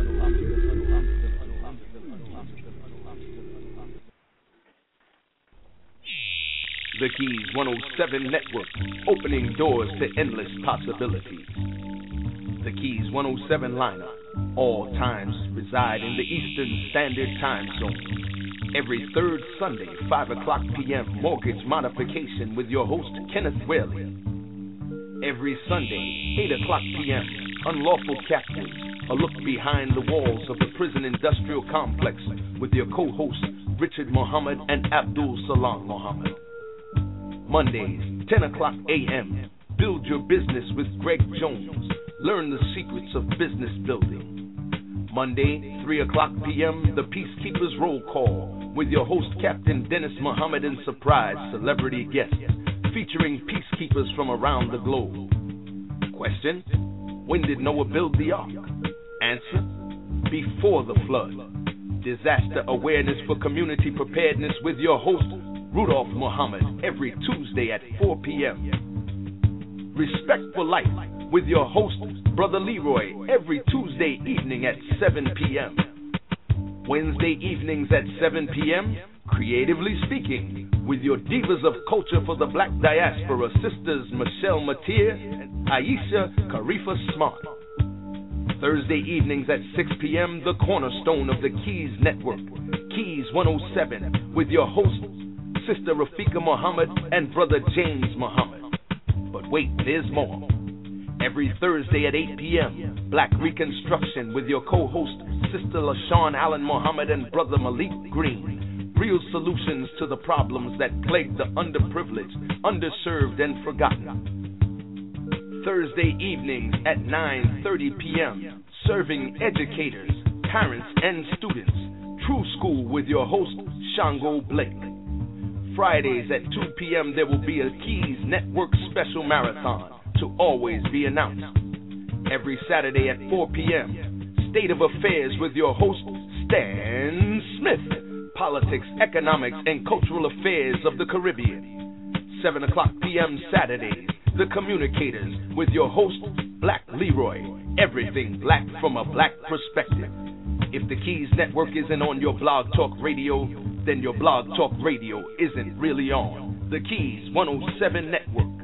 The Keys one oh seven Network, opening doors to endless possibilities. The Keys one oh seven lineup, all times reside in the Eastern Standard Time Zone. Every third Sunday, five o'clock p.m., Mortgage Modification with your host, Kenneth Whaley. Every Sunday, eight o'clock p.m., Unlawful Captives, a look behind the walls of the prison industrial complex with your co-hosts, Richard Muhammad and Abdul Salam Muhammad. Mondays, ten o'clock a.m., Build Your Business with Greg Jones. Learn the secrets of business building. Monday, three o'clock p.m., the Peacekeepers Roll Call with your host, Captain Dennis Muhammad, and surprise celebrity guests featuring peacekeepers from around the globe. Question: when did Noah build the ark? Answer: before the flood. disaster awareness for community preparedness with your host, Rudolph Muhammad, every Tuesday at four p.m. Respect for Life with your host, Brother Leroy, every Tuesday evening at seven p.m. Wednesday evenings at seven p.m., Creatively Speaking, with your divas of culture for the Black diaspora, sisters Michelle Mateer and Aisha Karifa Smart. Thursday evenings at six p.m., the cornerstone of the Keys Network, Keys one oh seven, with your hosts, Sister Rafika Muhammad and Brother James Muhammad. But wait, there's more. Every Thursday at eight p.m., Black Reconstruction with your co-host, Sister LaShawn Allen Muhammad and Brother Malik Green. Real solutions to the problems that plague the underprivileged, underserved, and forgotten. Thursday evenings at nine thirty p.m., serving educators, parents, and students. True School with your host, Shango Blake. Fridays at two p.m., there will be a Keys Network special marathon to always be announced. Every Saturday at four p.m., State of Affairs with your host, Stan Smith. Politics, economics, and cultural affairs of the Caribbean. seven o'clock p.m. Saturdays, The Communicators with your host, Black Leroy. Everything black from a black perspective. If the Keys Network isn't on your Blog Talk Radio, then your Blog Talk Radio isn't really on. The Keys one oh seven Network.